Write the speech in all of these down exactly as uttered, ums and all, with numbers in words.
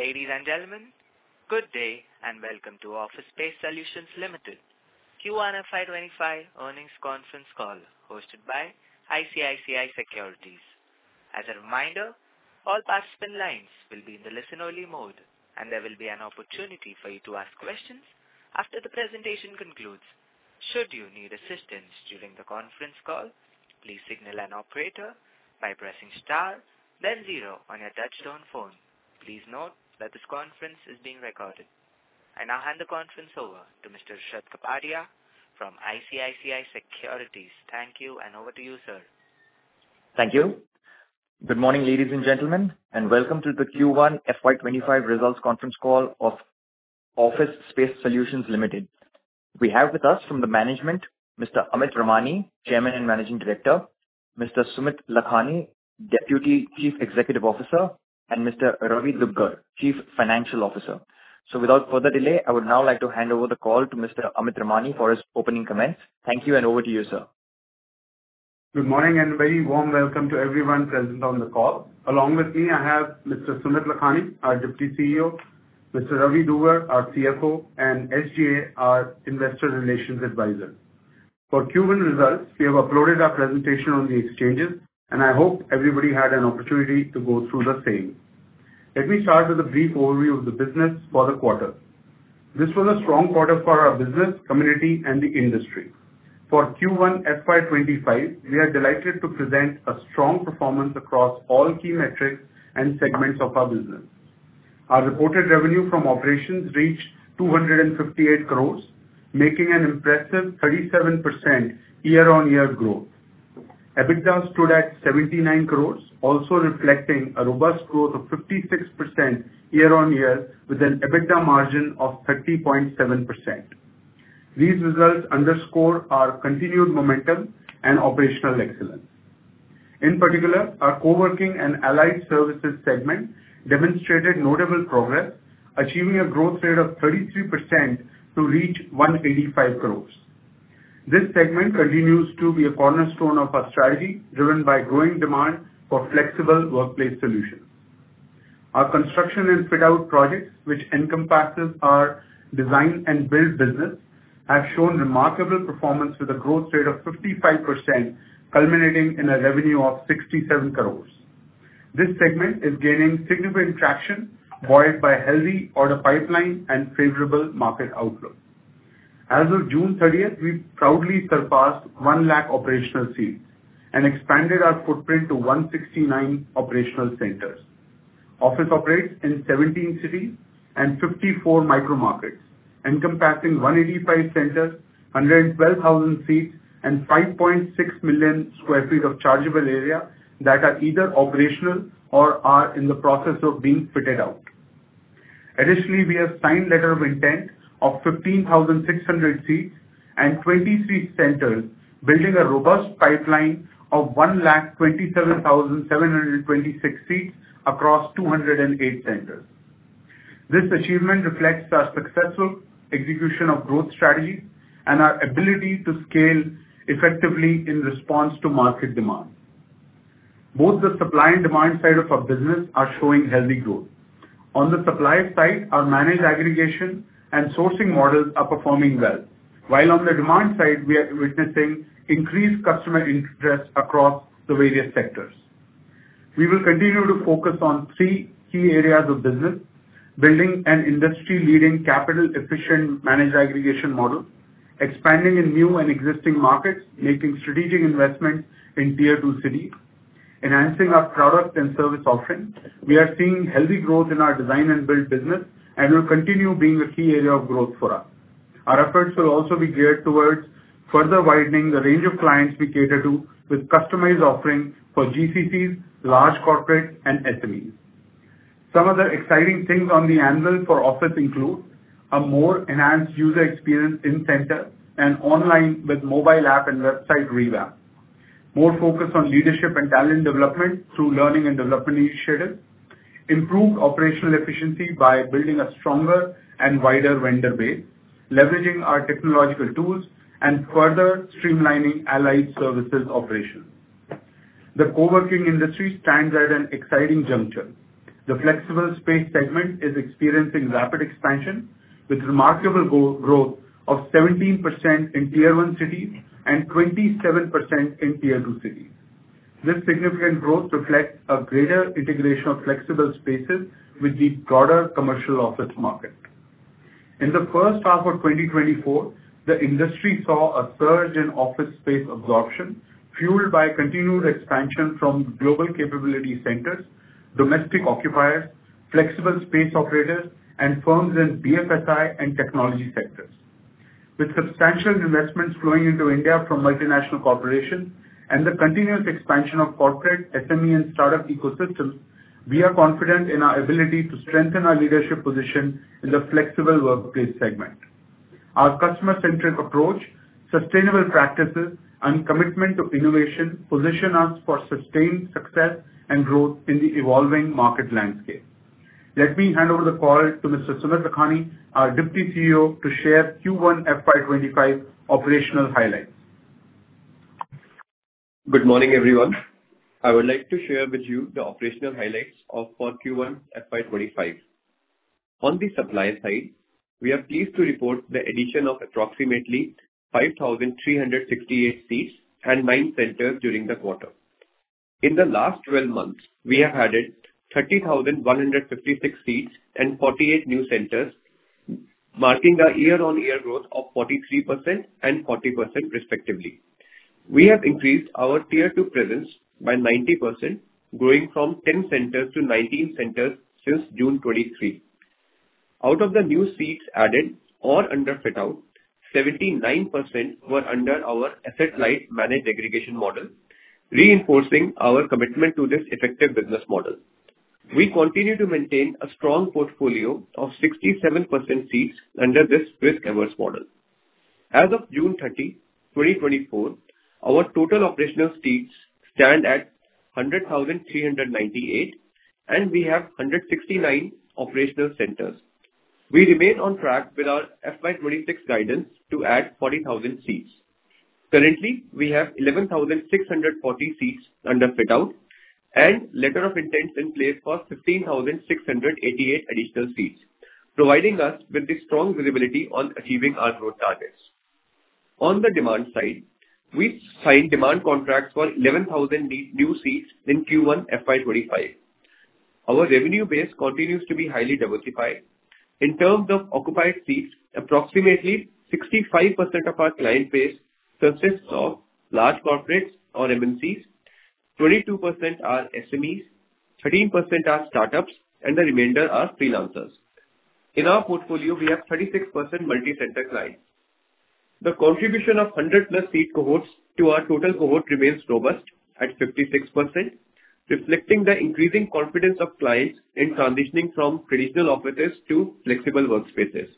Ladies and gentlemen, good day and welcome to Office Space Solutions Limited Q one F Y twenty-five earnings conference call hosted by I C I C I Securities. As a reminder, all participant lines will be in the listen-only mode and there will be an opportunity for you to ask questions after the presentation concludes. Should you need assistance during the conference call, please signal an operator by pressing star then zero on your touchtone phone. Please note that this conference is being recorded. I now hand the conference over to Mister Rishad Kapadia from I C I C I Securities. Thank you, and over to you, sir. Thank you. Good morning, ladies and gentlemen, and welcome to the Q one F Y twenty-five results conference call of Office Space Solutions Limited. We have with us from the management, Mister Amit Ramani, Chairman and Managing Director, Mister Sumit Lakhani, Deputy Chief Executive Officer, and Mister Ravi Dubgar, Chief Financial Officer. So without further delay, I would now like to hand over the call to Mister Amit Ramani for his opening comments. Thank you, and over to you, sir. Good morning and very warm welcome to everyone present on the call. Along with me, I have Mister Sumit Lakhani, our Deputy C E O, Mister Ravi Dubgar, our C F O, and S G A, our Investor Relations Advisor. For Q one results, we have uploaded our presentation on the exchanges, and I hope everybody had an opportunity to go through the same. Let me start with a brief overview of the business for the quarter. This was a strong quarter for our business, community, and the industry. For Q one F Y twenty-five, we are delighted to present a strong performance across all key metrics and segments of our business. Our reported revenue from operations reached two hundred fifty-eight crores, making an impressive thirty-seven percent year-on-year growth. EBITDA stood at seventy-nine crores, also reflecting a robust growth of fifty-six percent year-on-year with an EBITDA margin of thirty point seven percent. These results underscore our continued momentum and operational excellence. In particular, our co-working and allied services segment demonstrated notable progress, achieving a growth rate of thirty-three percent to reach one hundred eighty-five crores. This segment continues to be a cornerstone of our strategy, driven by growing demand for flexible workplace solutions. Our construction and fit-out projects, which encompasses our design and build business, have shown remarkable performance with a growth rate of fifty-five percent, culminating in a revenue of sixty-seven crores. This segment is gaining significant traction, buoyed by healthy order pipeline and favorable market outlook. As of June thirtieth, we proudly surpassed one lakh operational seats and expanded our footprint to one hundred sixty-nine operational centers. Office operates in seventeen cities and fifty-four micro markets, encompassing one hundred eighty-five centers, one hundred twelve thousand seats, and five point six million square feet of chargeable area that are either operational or are in the process of being fitted out. Additionally, we have signed letter of intent of fifteen thousand six hundred seats and twenty-three centers, building a robust pipeline of one lakh twenty-seven thousand seven hundred twenty-six seats across two hundred eight centers. This achievement reflects our successful execution of growth strategies and our ability to scale effectively in response to market demand. Both the supply and demand side of our business are showing healthy growth. On the supply side, our managed aggregation and sourcing models are performing well, while on the demand side, we are witnessing increased customer interest across the various sectors. We will continue to focus on three key areas of business: building an industry-leading capital-efficient managed aggregation model, expanding in new and existing markets, making strategic investments in tier two cities, enhancing our product and service offerings. We are seeing healthy growth in our design and build business and will continue being a key area of growth for us. Our efforts will also be geared towards further widening the range of clients we cater to with customized offerings for G C Cs, large corporates, and S M Es. Some other exciting things on the anvil for office include a more enhanced user experience in center and online with mobile app and website revamp, more focus on leadership and talent development through learning and development initiatives, improved operational efficiency by building a stronger and wider vendor base, leveraging our technological tools, and further streamlining allied services operations. The co-working industry stands at an exciting juncture. The flexible space segment is experiencing rapid expansion with remarkable go- growth of seventeen percent in Tier one cities and twenty-seven percent in Tier two cities. This significant growth reflects a greater integration of flexible spaces with the broader commercial office market. In the first half of twenty twenty-four, the industry saw a surge in office space absorption, fueled by continued expansion from global capability centers, domestic occupiers, flexible space operators, and firms in B F S I and technology sectors. With substantial investments flowing into India from multinational corporations and the continuous expansion of corporate, S M E, and startup ecosystems, we are confident in our ability to strengthen our leadership position in the flexible workplace segment. Our customer-centric approach, sustainable practices, and commitment to innovation position us for sustained success and growth in the evolving market landscape. Let me hand over the call to Mister Sumit Lakhani, our Deputy C E O, to share Q one F Y twenty-five operational highlights. Good morning, everyone. I would like to share with you the operational highlights of for Q one F Y twenty-five. On the supply side, we are pleased to report the addition of approximately five thousand three hundred sixty-eight seats and nine centers during the quarter. In the last twelve months, we have added thirty thousand one hundred fifty-six seats and forty-eight new centers, marking a year-on-year growth of forty-three percent and forty percent respectively. We have increased our Tier two presence by ninety percent, growing from ten centers to nineteen centers since June twenty-three. Out of the new seats added or under fit-out, seventy-nine percent were under our asset-light managed aggregation model, reinforcing our commitment to this effective business model. We continue to maintain a strong portfolio of sixty-seven percent seats under this risk-averse model. As of June thirtieth, twenty twenty-four, our total operational seats stand at one hundred thousand three hundred ninety-eight, and we have one hundred sixty-nine operational centers. We remain on track with our F Y twenty-six guidance to add forty thousand seats. Currently, we have eleven thousand six hundred forty seats under fit-out and letter of intent in place for fifteen thousand six hundred eighty-eight additional seats, providing us with the strong visibility on achieving our growth targets. On the demand side, we signed demand contracts for eleven thousand new seats in Q one F Y twenty-five. Our revenue base continues to be highly diversified. In terms of occupied seats, approximately sixty-five percent of our client base consists of large corporates or M N Cs, twenty-two percent are S M Es, thirteen percent are startups, and the remainder are freelancers. In our portfolio, we have thirty-six percent multi-center clients. The contribution of one hundred plus seat cohorts to our total cohort remains robust at fifty-six percent, reflecting the increasing confidence of clients in transitioning from traditional offices to flexible workspaces.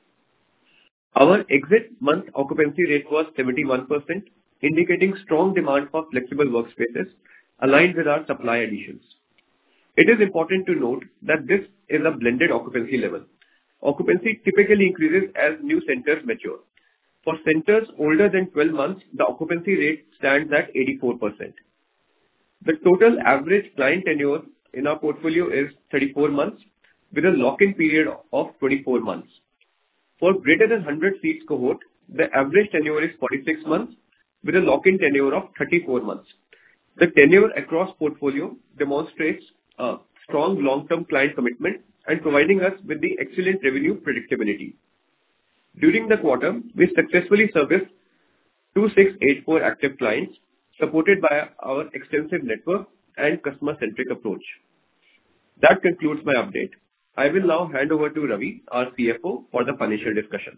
Our exit month occupancy rate was seventy-one percent, indicating strong demand for flexible workspaces aligned with our supply additions. It is important to note that this is a blended occupancy level. Occupancy typically increases as new centers mature. For centers older than twelve months, the occupancy rate stands at eighty-four percent. The total average client tenure in our portfolio is thirty-four months with a lock-in period of twenty-four months. For greater than one hundred seats cohort, the average tenure is forty-six months with a lock-in tenure of thirty-four months. The tenure across portfolio demonstrates a strong long-term client commitment and providing us with the excellent revenue predictability. During the quarter, we successfully serviced two thousand six hundred eighty-four active clients, supported by our extensive network and customer-centric approach. That concludes my update. I will now hand over to Ravi, our C F O, for the financial discussion.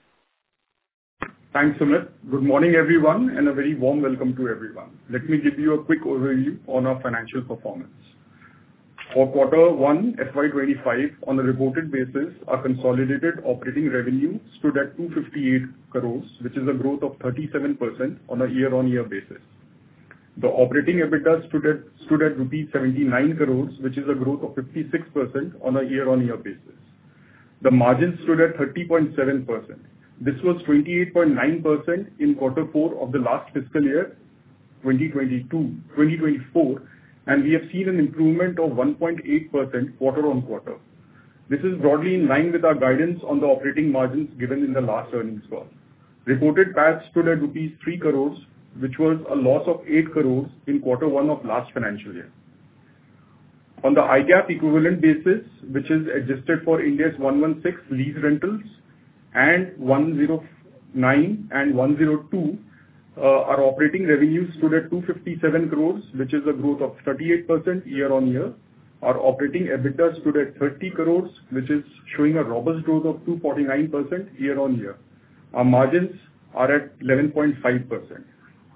Thanks, Sumit. Good morning, everyone, and a very warm welcome to everyone. Let me give you a quick overview on our financial performance. For quarter one F Y twenty-five, on a reported basis, our consolidated operating revenue stood at two hundred fifty-eight crores, which is a growth of thirty-seven percent on a year-on-year basis. The operating EBITDA stood at, stood at rupees seventy-nine crores, which is a growth of fifty-six percent on a year-on-year basis. The margin stood at thirty point seven percent. This was twenty-eight point nine percent in quarter four of the last fiscal year, twenty twenty-two, twenty twenty-four, and we have seen an improvement of one point eight percent quarter-on-quarter. This is broadly in line with our guidance on the operating margins given in the last earnings call. Reported P A T stood at rupees three crores, which was a loss of eight crores in quarter one of last financial year. On the I GAAP equivalent basis, which is adjusted for Ind AS one sixteen lease rentals and one oh nine and one oh two, uh, our operating revenues stood at two hundred fifty-seven crores, which is a growth of thirty-eight percent year-on-year. Our operating EBITDA stood at thirty crores, which is showing a robust growth of two hundred forty-nine percent year-on-year. Our margins are at eleven point five percent.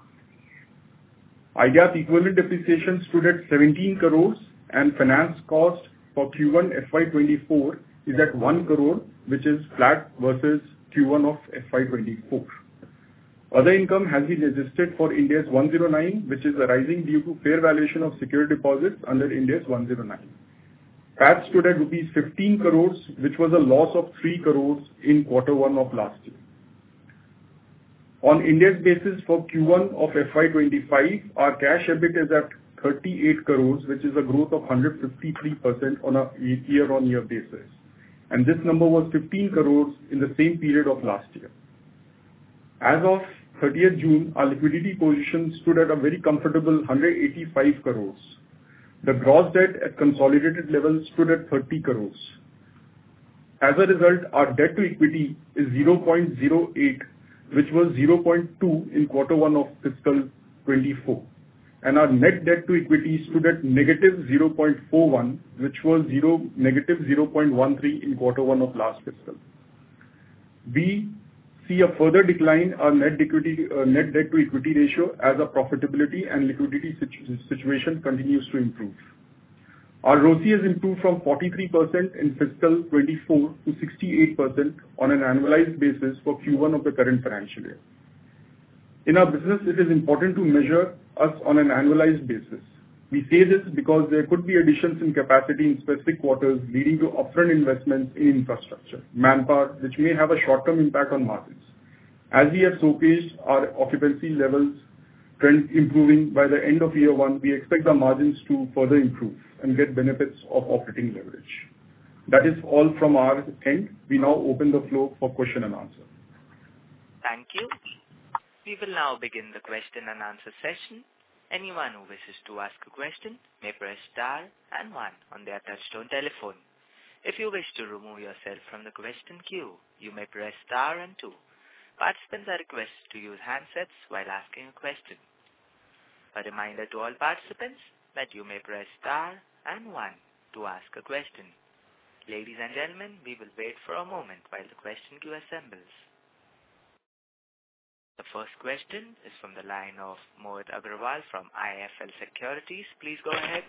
I GAAP equivalent depreciation stood at seventeen crores, and finance cost for Q one F Y twenty-four is at one crore, which is flat versus Q one of F Y twenty-four. Other income has been adjusted for Ind AS one oh nine, which is arising due to fair valuation of security deposits under Ind AS one oh nine. P A T stood at rupees fifteen crores, which was a loss of three crores in quarter one of last year. On Ind AS basis for Q one of F Y twenty-five, our cash EBIT is at thirty-eight crores, which is a growth of one hundred fifty-three percent on a year-on-year basis. And this number was fifteen crores in the same period of last year. As of thirtieth June, our liquidity position stood at a very comfortable one hundred eighty-five crores. The gross debt at consolidated level stood at thirty crores. As a result, our debt to equity is zero point zero eight, which was zero point two in quarter one of fiscal twenty-four. And our net debt to equity stood at negative zero point four one, which was zero, negative zero point one three in quarter one of last fiscal. We see a further decline our net equity, uh, net debt to equity ratio as our profitability and liquidity situ- situation continues to improve. Our R O C E has improved from forty-three percent in fiscal twenty-four to sixty-eight percent on an annualized basis for Q one of the current financial year. In our business, it is important to measure us on an annualized basis. We say this because there could be additions in capacity in specific quarters leading to upfront investments in infrastructure, manpower, which may have a short-term impact on margins. As we have showcased our occupancy levels trend improving by the end of year one, we expect the margins to further improve and get benefits of operating leverage. That is all from our end. We now open the floor for question and answer. Thank you. We will now begin the question and answer session. Anyone who wishes to ask a question may press star and one on their touchtone telephone. If you wish to remove yourself from the question queue, you may press star and two. Participants are requested to use handsets while asking a question. A reminder to all participants that you may press star and one to ask a question. Ladies and gentlemen, we will wait for a moment while the question queue assembles. The first question is from the line of Mohit Agrawal from I F L Securities. Please go ahead.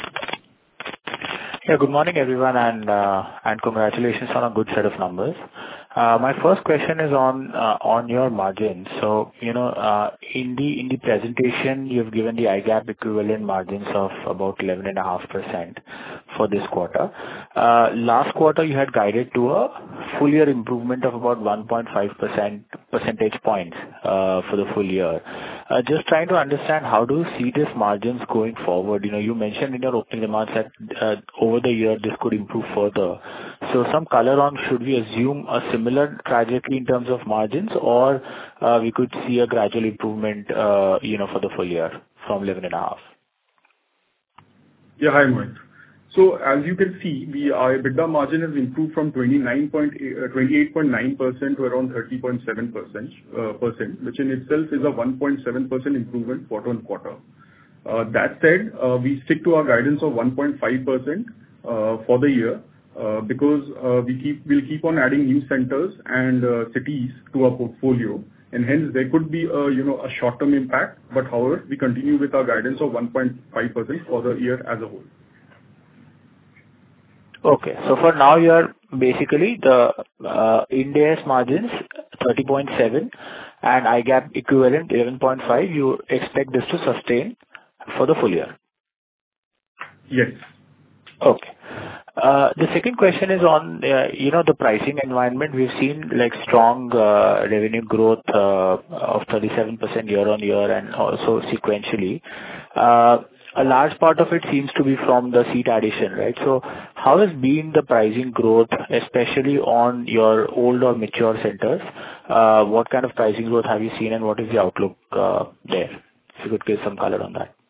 Yeah, good morning, everyone, and uh, and congratulations on a good set of numbers. Uh, my first question is on uh, on your margins. So, you know, uh, in the in the presentation, you've given the I GAAP equivalent margins of about eleven point five percent for this quarter. Uh, last quarter, you had guided to a full year improvement of about one point five percent percentage points uh, for the full year. Uh, just trying to understand, how do you see these margins going forward? You know, you mentioned in your opening remarks that uh, over the year this could improve further. So some color on, should we assume a similar trajectory in terms of margins, or uh, we could see a gradual improvement, uh, you know, for the full year from eleven and a half? Yeah, hi, Mohit. So as you can see, the our EBITDA margin has improved from twenty-nine point eight, uh, twenty-eight point nine percent to around thirty point seven percent, uh, percent, which in itself is a one point seven percent improvement quarter on quarter. Uh, that said, uh, we stick to our guidance of one point five percent uh, for the year uh, because uh, we keep we'll keep on adding new centers and uh, cities to our portfolio, and hence there could be a you know a short-term impact. But however, we continue with our guidance of one point five percent for the year as a whole. Okay. So for now, you're basically the uh, Ind AS margins thirty point seven and I GAAP equivalent eleven point five. You expect this to sustain for the full year? Yes. Okay. Uh, the second question is on, uh, you know, the pricing environment. We've seen like strong uh, revenue growth uh, of thirty-seven percent year on year and also sequentially. Uh, a large part of it seems to be from the seat addition, right? So how has been the pricing growth, especially on your old or mature centers? Uh, what kind of pricing growth have you seen, and what is the outlook uh, there? If you could give some color on that.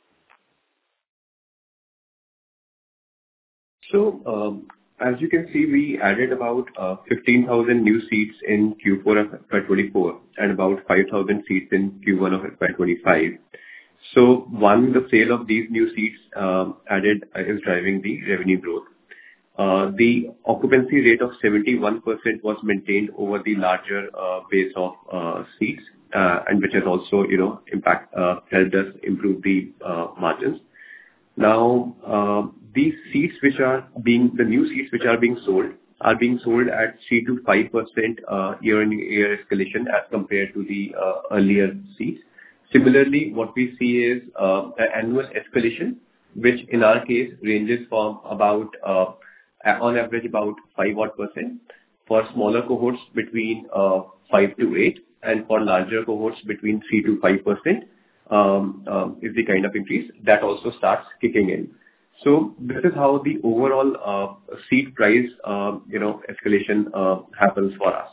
So, um, as you can see, we added about uh, fifteen thousand new seats in Q four of F Y twenty-four and about five thousand seats in Q one of F Y twenty-five. So, one, the sale of these new seats um, added uh, is driving the revenue growth. Uh, the occupancy rate of seventy-one percent was maintained over the larger uh, base of uh, seats, uh, and which has also, you know, impact uh, helped us improve the uh, margins. Now, uh, these seats which are being, the new seats which are being sold, are being sold at three to five percent uh, year-on-year escalation as compared to the uh, earlier seats. Similarly, what we see is uh, an annual escalation, which in our case ranges from about, uh, on average, about five odd percent. For smaller cohorts between uh, five to eight, and for larger cohorts between three to five percent. Um, um, is the kind of increase that also starts kicking in. So this is how the overall uh, seat price, uh, you know, escalation uh, happens for us.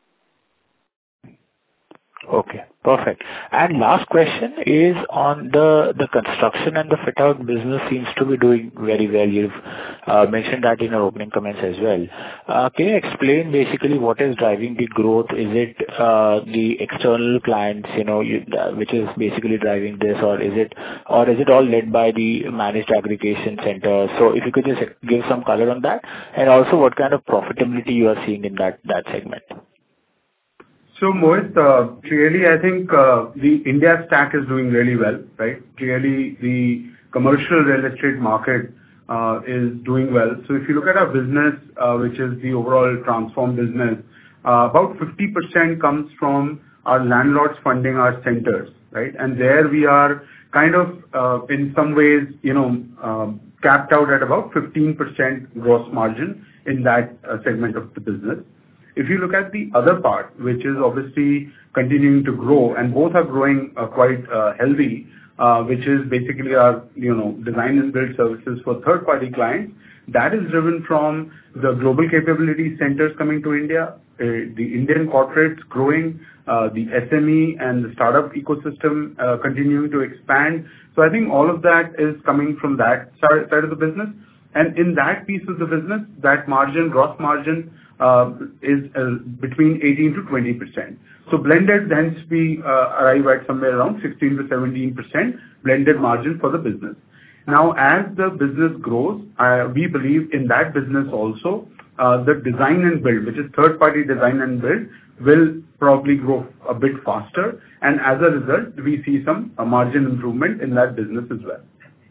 Okay, perfect. And last question is on the the construction and the fit out business seems to be doing very well. You've uh, mentioned that in your opening comments as well. Uh, Can you explain basically what is driving the growth? Is it uh, the external clients, you know, you, uh, which is basically driving this, or is it or is it all led by the managed aggregation center? So if you could just give some color on that, and also what kind of profitability you are seeing in that that segment. So Mohit, uh, clearly I think uh, the India stack is doing really well, right? Clearly the commercial real estate market uh, is doing well. So if you look at our business, uh, which is the overall transform business, uh, about fifty percent comes from our landlords funding our centers, right? And there we are kind of uh, in some ways, you know, um, capped out at about fifteen percent gross margin in that uh, segment of the business. If you look at the other part, which is obviously continuing to grow, and both are growing uh, quite uh, healthy, uh, which is basically our, you know, design and build services for third-party clients, that is driven from the global capability centers coming to India, uh, the Indian corporates growing, uh, the S M E and the startup ecosystem uh, continuing to expand. So I think all of that is coming from that side, side of the business. And in that piece of the business, that margin, gross margin, uh, is uh, between eighteen to twenty percent. So blended, hence we uh, arrive at somewhere around sixteen to seventeen percent blended margin for the business. Now, as the business grows, uh, we believe in that business also, uh, the design and build, which is third-party design and build, will probably grow a bit faster. And as a result, we see some uh, margin improvement in that business as well.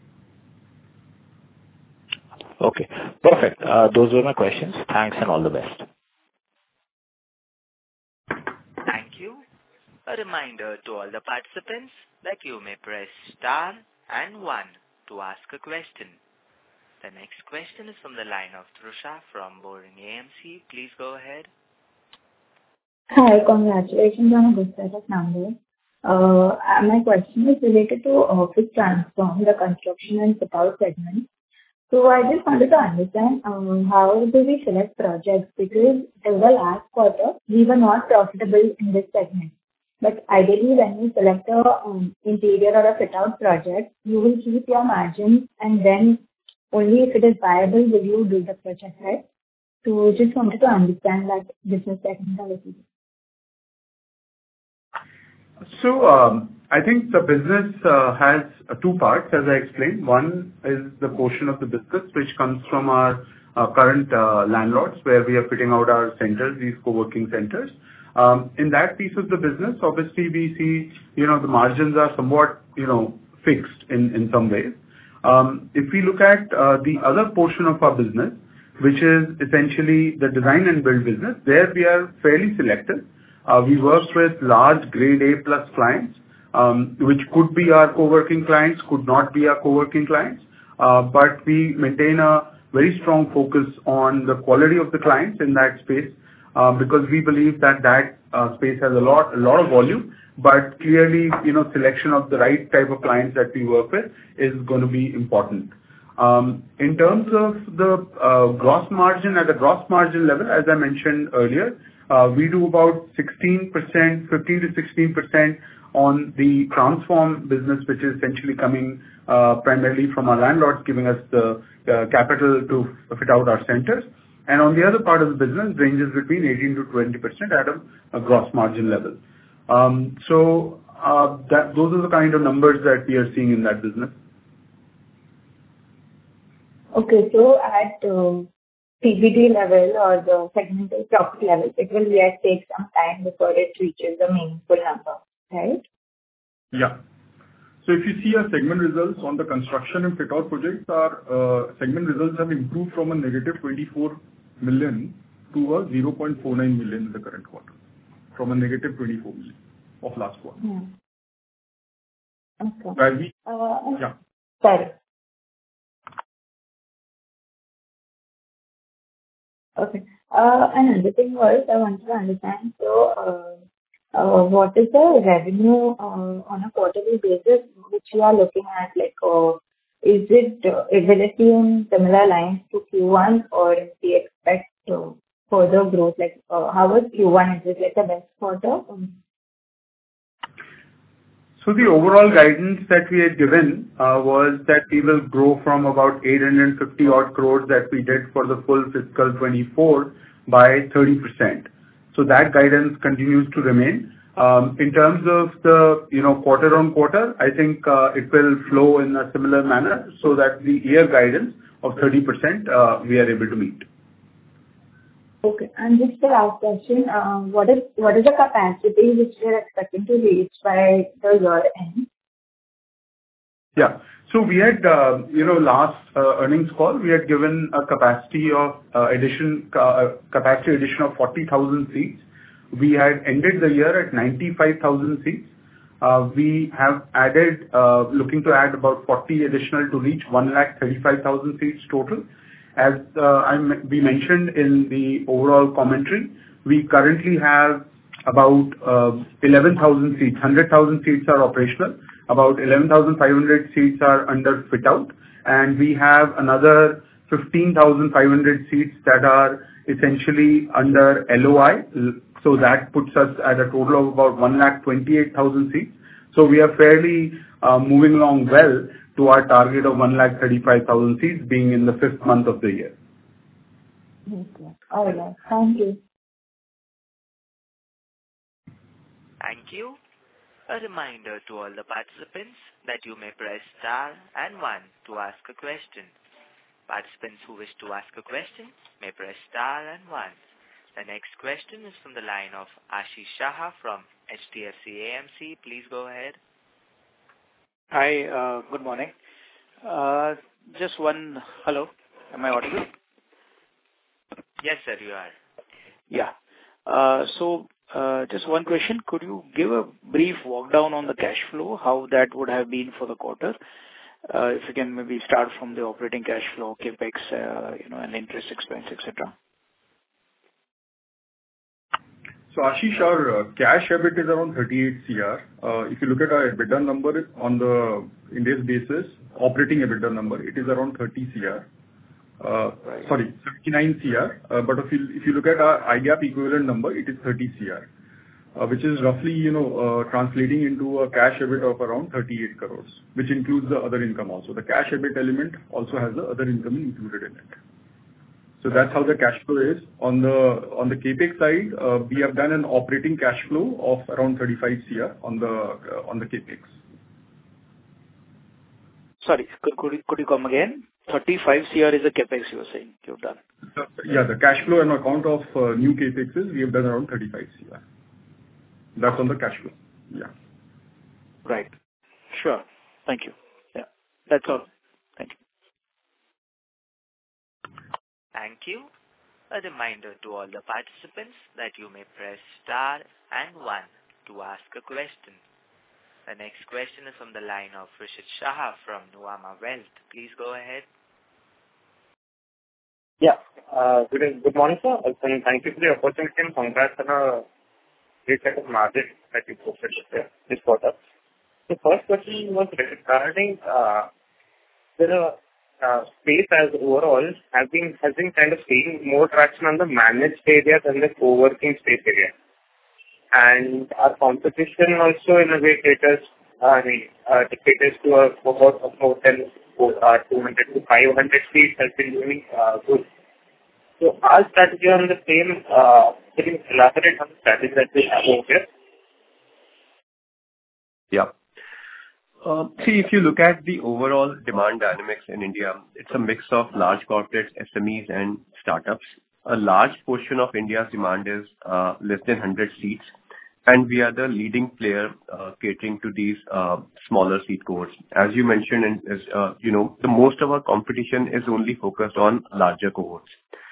Okay, perfect. Uh, those were my questions. Thanks and all the best. Thank you. A reminder to all the participants that you may press star and one to ask a question. The next question is from the line of Trusha from Boring A M C. Please go ahead. Hi, congratulations on a good set of numbers. Uh, my question is related to Office Transform, the construction and fit-out segment. So I just wanted to understand um, how do we select projects, because till the last quarter we were not profitable in this segment. But ideally, when you select a um, interior or a fit-out project, you will keep your margins, and then only if it is viable will you do the project, right? So just wanted to understand that business technicality. So um, I think the business uh, has uh, two parts, as I explained. One is the portion of the business which comes from our uh, current uh, landlords, where we are fitting out our centers, these co-working centers. Um, in that piece of the business, obviously we see, you know, the margins are somewhat, you know, fixed in, in some ways. Um, if we look at uh, the other portion of our business, which is essentially the design and build business, there we are fairly selective. Uh, we work with large grade A plus clients, um, which could be our co-working clients, could not be our co-working clients, uh, but we maintain a very strong focus on the quality of the clients in that space. uh, because we believe that that uh, space has a lot, a lot of volume, but clearly, you know, selection of the right type of clients that we work with is going to be important. Um, in terms of the uh, gross margin, at the gross margin level, as I mentioned earlier, uh, we do about sixteen percent, fifteen to sixteen percent on the transform business, which is essentially coming uh, primarily from our landlords giving us the uh, capital to fit out our centers. And on the other part of the business ranges between eighteen to twenty percent at a, a gross margin level. Um, so uh, that those are the kind of numbers that we are seeing in that business. Okay, so at uh, P B T level or the segmental profit level, it will yet take some time before it reaches the meaningful number, right? Yeah. So if you see our segment results on the construction and fit-out projects, our uh, segment results have improved from a negative twenty-four million to a zero point four nine million in the current quarter, from a negative twenty-four million of last quarter. Yeah. Okay. Where we, Uh, yeah. Sorry. Okay. Uh, Another thing was I wanted to understand, so, uh, uh, what is the revenue uh, on a quarterly basis which you are looking at? Like, uh, is it, uh, will it be in similar lines to Q one, or do we expect uh, further growth? Like, uh, how was Q one? Is it like the best quarter? Um, So the overall guidance that we had given uh, was that we will grow from about eight hundred fifty odd crores that we did for the full fiscal twenty-four by thirty percent. So that guidance continues to remain. Um, in terms of the, you know, quarter on quarter, I think uh, it will flow in a similar manner so that the year guidance of thirty percent uh, we are able to meet. Okay. And just the last question, uh, what is what is the capacity which we are expecting to reach by the year end? Yeah. So we had, uh, you know, last uh, earnings call, we had given a capacity of uh, addition, uh, capacity addition of forty thousand seats. We had ended the year at ninety-five thousand seats. Uh, we have added, uh, looking to add about forty additional to reach one lakh thirty-five thousand seats total. As uh, I we mentioned in the overall commentary, we currently have about uh, eleven thousand seats. one hundred thousand seats are operational. About eleven thousand five hundred seats are under fit out, and we have another fifteen thousand five hundred seats that are essentially under L O I. So that puts us at a total of about one lakh twenty-eight thousand seats. So we are fairly uh, moving along well to our target of one lakh thirty-five thousand seats being in the fifth month of the year. Okay. All right. Thank you. Thank you. A reminder to all the participants that you may press star and one to ask a question. Participants who wish to ask a question may press star and one. The next question is from the line of Ashish Shah from H D F C A M C. Please go ahead. Hi, uh, good morning. Uh, just one, hello, am I audible? Yes, sir, you are. Yeah. Uh, so, uh, just one question. Could you give a brief walk down on the cash flow, how that would have been for the quarter? Uh, if you can maybe start from the operating cash flow, capex, uh, you know, and interest expense, et cetera. So Ashish, our uh, cash EBIT is around thirty-eight crore. Uh, if you look at our EBITDA number on the Ind AS basis, operating EBITDA number, it is around thirty crore. Uh, right. Sorry, seventy-nine crore. Uh, but if you if you look at our I GAAP equivalent number, it is thirty crore, uh, which is roughly, you know, uh, translating into a cash EBIT of around thirty-eight crores, which includes the other income also. The cash EBIT element also has the other income included in it. So that's how the cash flow is. On the on the capex side, uh, we have done an operating cash flow of around thirty-five crore on the uh, on the capex. Sorry, could could you, could you come again? thirty-five crore is the capex you were saying you've done. Yeah, the cash flow on account of uh, new capexes, we have done around thirty-five crore. That's on the cash flow. Yeah. Right. Sure. Thank you. Yeah, that's all. Thank you. Thank you. A reminder to all the participants that you may press star and one to ask a question. The next question is from the line of Rishit Shah from Nuvama Wealth. Please go ahead. Yeah. Uh, Good good morning, sir. And thank you for the opportunity and congrats on a great set of margins that you posted this this quarter. The first question was regarding uh, the uh, space as overall has been has been kind of seeing more traction on the managed area than the co-working space area. And our competition also in a way caters, uh, I mean, uh, caters to a cohort of more than uh, two hundred to five hundred seats has been doing uh, good. So our strategy on the same, uh, can you elaborate on the strategy that we have over here? Yeah. Uh, See, if you look at the overall demand dynamics in India, it's a mix of large corporates, S M Es, and startups. A large portion of India's demand is uh, less than one hundred seats, and we are the leading player uh, catering to these uh, smaller seat cohorts. As you mentioned, and as uh, you know, the most of our competition is only focused on larger cohorts.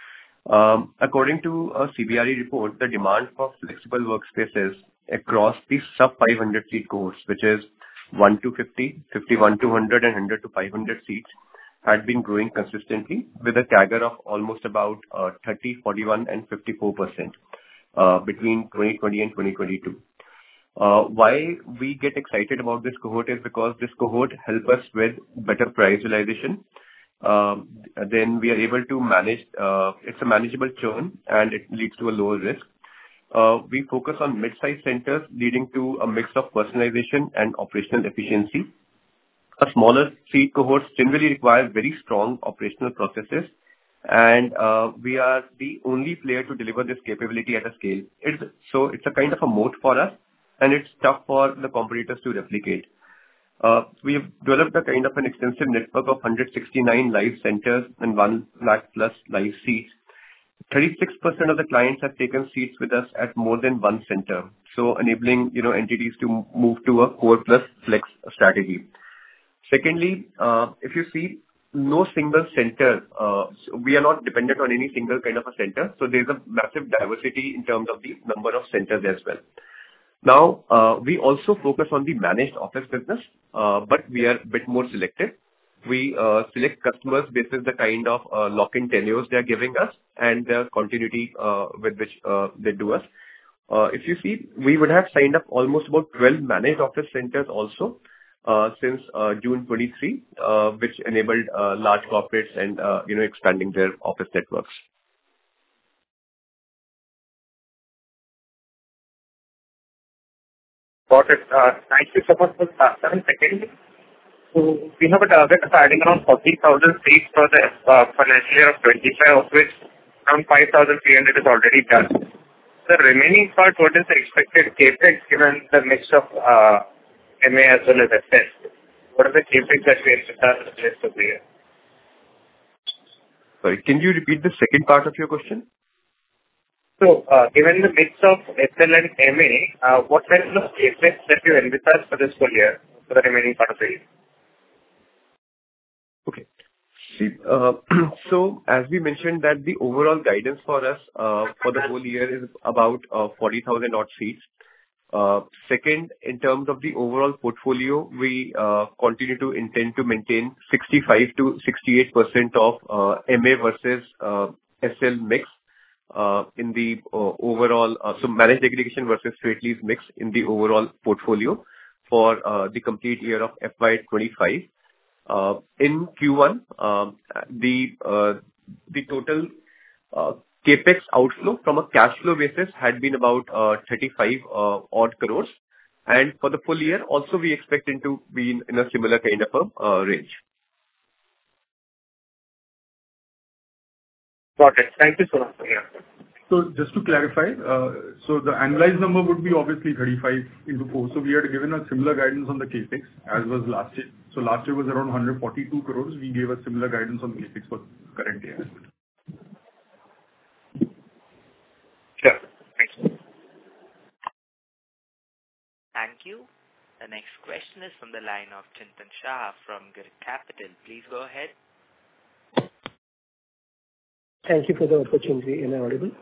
Um, According to a C B R E report, the demand for flexible workspaces across the sub five hundred seat cohorts, which is one to fifty, fifty-one to one hundred, and one hundred to five hundred seats, had been growing consistently with a C A G R of almost about uh, thirty, forty-one, and fifty-four percent uh, between twenty twenty and twenty twenty-two. Uh, why we get excited about this cohort is because this cohort helps us with better price realization. Um, then we are able to manage, uh, it's a manageable churn and it leads to a lower risk. Uh, we focus on mid-sized centers leading to a mix of personalization and operational efficiency. A smaller seat cohorts generally require very strong operational processes, and uh, we are the only player to deliver this capability at a scale. It's, so it's a kind of a moat for us, and it's tough for the competitors to replicate. Uh, we have developed a kind of an extensive network of one hundred sixty-nine live centers and one lakh plus live seats. thirty-six percent of the clients have taken seats with us at more than one center, so enabling, you know, entities to move to a core plus flex strategy. Secondly, uh, if you see, no single center, uh, so we are not dependent on any single kind of a center, so there's a massive diversity in terms of the number of centers as well. Now, uh, we also focus on the managed office business, uh, but we are a bit more selective. We uh, select customers based on the kind of uh, lock-in tenures they are giving us and the continuity uh, with which uh, they do us. Uh, if you see, we would have signed up almost about twelve managed office centers also uh, since uh, June twenty-three, uh, which enabled uh, large corporates and uh, you know expanding their office networks. Got it. Uh, Thank you so much for the answer. And secondly, so we have a target of adding around forty thousand seats for the uh, financial year of twenty-five, of which around five thousand three hundred is already done. The remaining part, what is the expected CapEx given the mix of uh, M A as well as S S? What are the CapEx that we expect for the rest of the year? Sorry, can you repeat the second part of your question? So, uh, given the mix of S L and M A, uh, what kind of CapEx that you envisage for this full year, for the remaining part of the year? Okay. See, uh, so as we mentioned that the overall guidance for us uh, for the whole year is about uh, forty thousand odd seats. Uh, Second, in terms of the overall portfolio, we uh, continue to intend to maintain sixty-five to sixty-eight percent of uh, M A versus uh, S L mix uh, in the uh, overall, uh, so managed aggregation versus straight lease mix in the overall portfolio for uh, the complete year of F Y twenty-five. Uh, In Q one, um, the uh, the total uh, CapEx outflow from a cash flow basis had been about uh, thirty-five uh, odd crores. And for the full year, also we expect it to be in in a similar kind of a uh, range. Got it. Thank you so much for the answer. So just to clarify, uh, so the annualized number would be obviously thirty-five into four. So we had given a similar guidance on the CapEx as was last year. So last year was around one hundred forty-two crores. We gave a similar guidance on CapEx for current year. Sure. Thanks. Thank you. The next question is from the line of Chintan Shah from Girik Capital. Please go ahead. Thank you for the opportunity. Am I audible?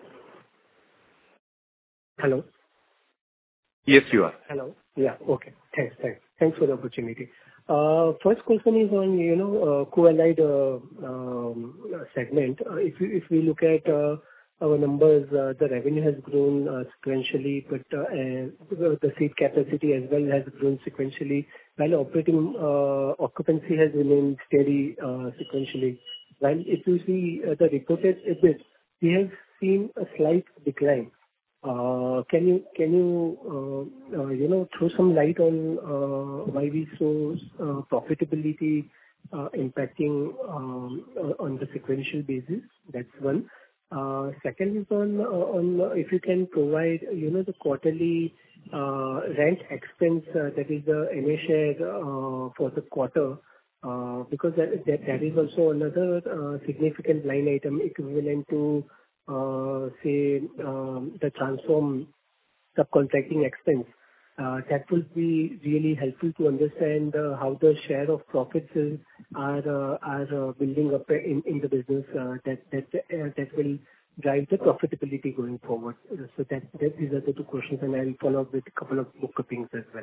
Hello? Yes, you are. Hello. Yeah. Okay. Thanks. Thanks. Thanks for the opportunity. Uh, First question is on, you know, uh, co-allied uh, um, segment. Uh, If you- if we look at uh, our numbers, uh, the revenue has grown uh, sequentially, but uh, and the seat capacity as well has grown sequentially, while operating uh, occupancy has remained steady uh, sequentially. While if you see uh, the reported E B I T, we have seen a slight decline. Uh, Can you can you uh, uh, you know throw some light on uh, why we saw uh, profitability uh, impacting um, uh, on the sequential basis? That's one. Uh, Second is on uh, on uh, if you can provide you know the quarterly uh, rent expense, uh, that is the M A share uh, for the quarter, uh, because that that that is also another uh, significant line item equivalent to uh, say um, the transform subcontracting expense. Uh, That will be really helpful to understand uh, how the share of profits is- are uh, are uh, building up in in the business, uh, that that uh, that will drive the profitability going forward. Uh, So that that- these are the two questions, and I'll follow up with a couple of bookkeepings as well.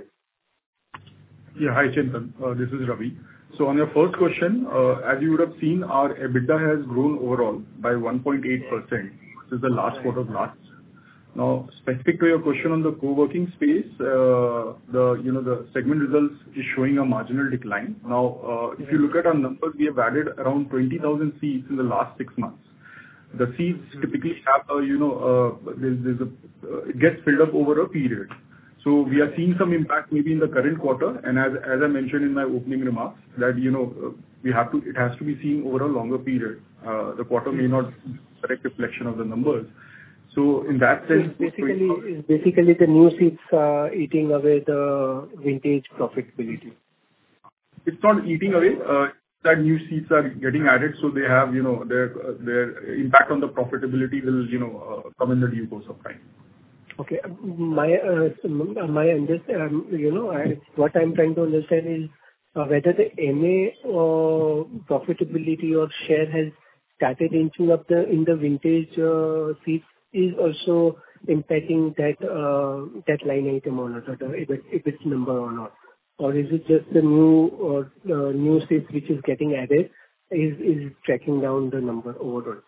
Yeah. Hi, Chintan. Uh, This is Ravi. So on your first question, uh, as you would have seen, our EBITDA has grown overall by one point eight percent. This is the last quarter of last. Now, specific to your question on the co-working space, uh, the, you know, the segment results is showing a marginal decline. Now, uh, if you look at our numbers, we have added around twenty thousand seats in the last six months. The seats typically have a, you know, uh, there's there's a, uh, it gets filled up over a period. So we are seeing some impact maybe in the current quarter, and as as I mentioned in my opening remarks, that, you know, uh, we have to, it has to be seen over a longer period. Uh, The quarter may not be a correct reflection of the numbers. So in that sense, It's basically it's basically the new seats uh, eating away the vintage profitability. it's not eating away, uh, that new seats are getting added, so they have, you know, their uh, their impact on the profitability will, you know, uh, come in the due course of time. Okay. My uh, my understand, you know, I- what I'm trying to understand is uh, whether the M A uh, profitability or share has started inching up the in the vintage uh, seats is also impacting that uh, that line item or not, or the E B I T E B I T number or not? Or is it just the new or uh, new seats which is getting added is is tracking down the number overall?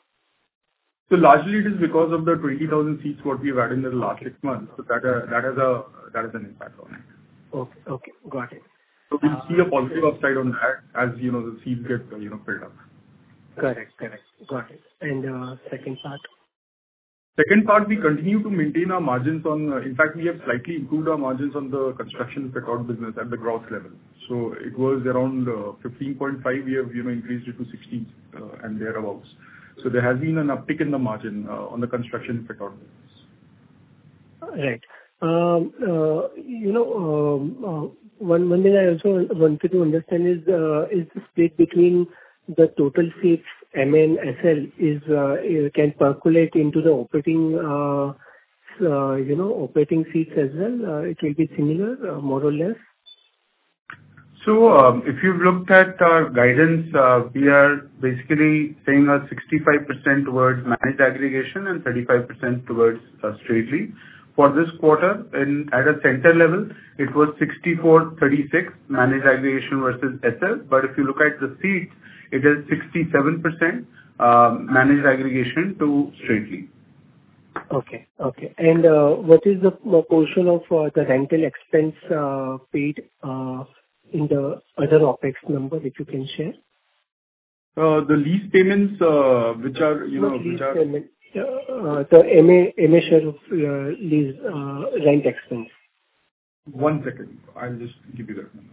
So largely it is because of the twenty thousand seats what we've added in the last six months. So that uh, that has a that has an impact on it. Okay. Okay. Got it. So we'll see a positive upside on that as, you know, the seats get, uh, you know, filled up. Correct. Correct. Got it. And uh, second part? Second part, we continue to maintain our margins on, uh, in fact, we have slightly improved our margins on the construction fit-out business at the gross level. So it was around uh, fifteen point five. We have, you know, increased it to sixteen uh, and thereabouts. So there has been an uptick in the margin uh, on the construction fit-out business. Right. Um, uh, You know, um, uh, one one thing I also wanted to understand is uh, is the split between the total seats, M A and S L, is uh, uh, can percolate into the operating, uh, uh, you know, operating seats as well? Uh, It will be similar, uh, more or less? So, um, if you've looked at our guidance, uh, we are basically saying a sixty-five percent towards managed aggregation and thirty-five percent towards uh, straightly. For this quarter, in at a center level, it was sixty-four thirty-six managed aggregation versus S L. But if you look at the seats, it is sixty-seven percent um, managed aggregation to straightly. Okay. Okay. And uh, what is the uh, portion of uh, the rental expense uh, paid uh, in the other OpEx number, if you can share? Uh, The lease payments, uh, which are, you know, Not lease which are... payment, uh, the M A M A share of uh, lease uh, rent expense. One second, I'll just give you that number.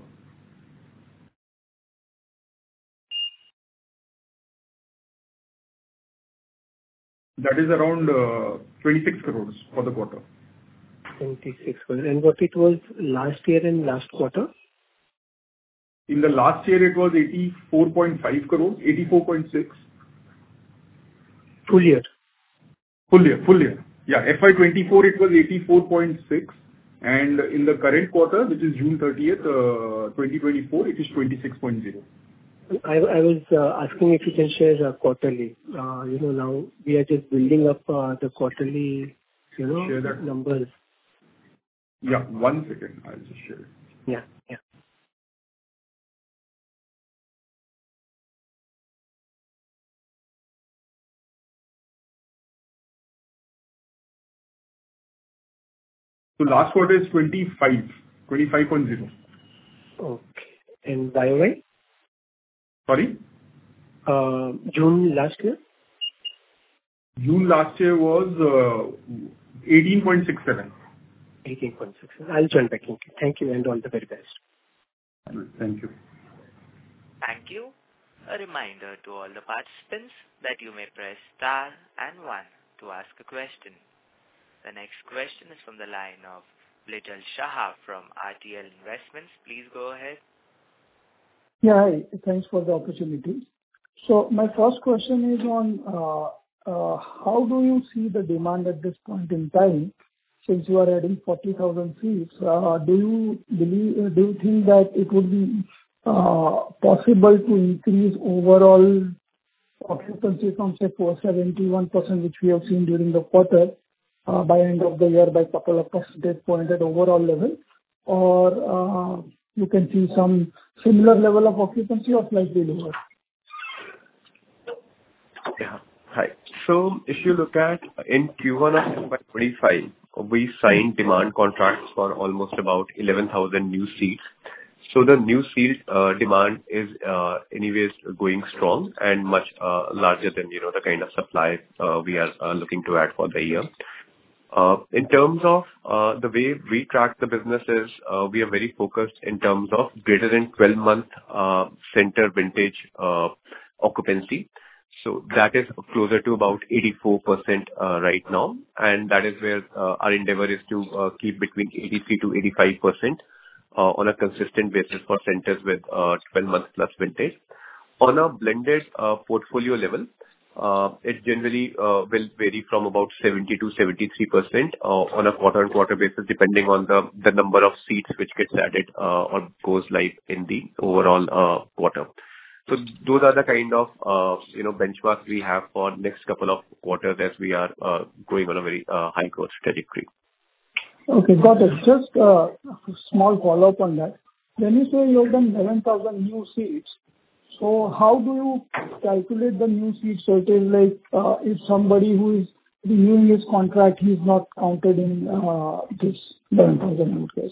That is around uh, twenty-six crores for the quarter. twenty-six crores. And what it was last year and last quarter? In the last year, it was eighty-four point five crores, eighty-four point six. Full year. Full year, full year. Yeah, F Y twenty-four, it was eighty-four point six, and in the current quarter, which is June thirtieth, uh, twenty twenty-four, it is twenty-six point zero. I I was uh, asking if you can share uh, quarterly. Uh, You know, now we are just building up uh, the quarterly, you know, Share that. numbers. Yeah, one second. I'll just share it. Yeah. Yeah. So last quarter is twenty-five, twenty-five point zero. Okay. And Y O Y? Sorry? Uh, June last year? June last year was uh, eighteen point six seven. eighteen point six seven. I'll join back in. Thank you and all the very best. Thank you. Thank you. A reminder to all the participants that you may press star and one to ask a question. The next question is from the line of Bijal Shah from R T L Investments. Please go ahead. Yeah, hi. Thanks for the opportunity. So my first question is on uh, uh, how do you see the demand at this point in time? Since you are adding forty thousand seats, uh, do you believe, do you think that it would be uh, possible to increase overall occupancy from, say, four seventy-one percent, which we have seen during the quarter, uh, by end of the year by a couple of percentage points at overall level? Or uh, you can see some similar level of occupancy or slightly lower? Yeah. Hi. So if you look at in Q one of F Y twenty-five, we signed demand contracts for almost about eleven thousand new seats. So the new seat uh, demand is uh, anyways going strong and much uh, larger than, you know, the kind of supply uh, we are uh, looking to add for the year. Uh, in terms of uh, the way we track the business is uh, we are very focused in terms of greater than twelve month uh, center vintage uh, occupancy. So that is closer to about eighty-four percent uh, right now, and that is where uh, our endeavor is to uh, keep between eighty-three to eighty-five percent uh, on a consistent basis for centers with uh, twelve month plus vintage. On a blended uh, portfolio level, uh, it generally uh, will vary from about seventy to seventy-three percent uh, on a quarter-on-quarter basis, depending on the the number of seats which gets added uh, or goes live in the overall uh, quarter. So those are the kind of, uh, you know, benchmarks we have for next couple of quarters as we are uh, going on a very uh, high growth trajectory. Okay, got it. Just uh, a small follow-up on that. When you say you have done eleven thousand new seats, so how do you calculate the new seats? So it is like, uh, if somebody who is renewing his contract, he is not counted in uh, this eleven thousand new case.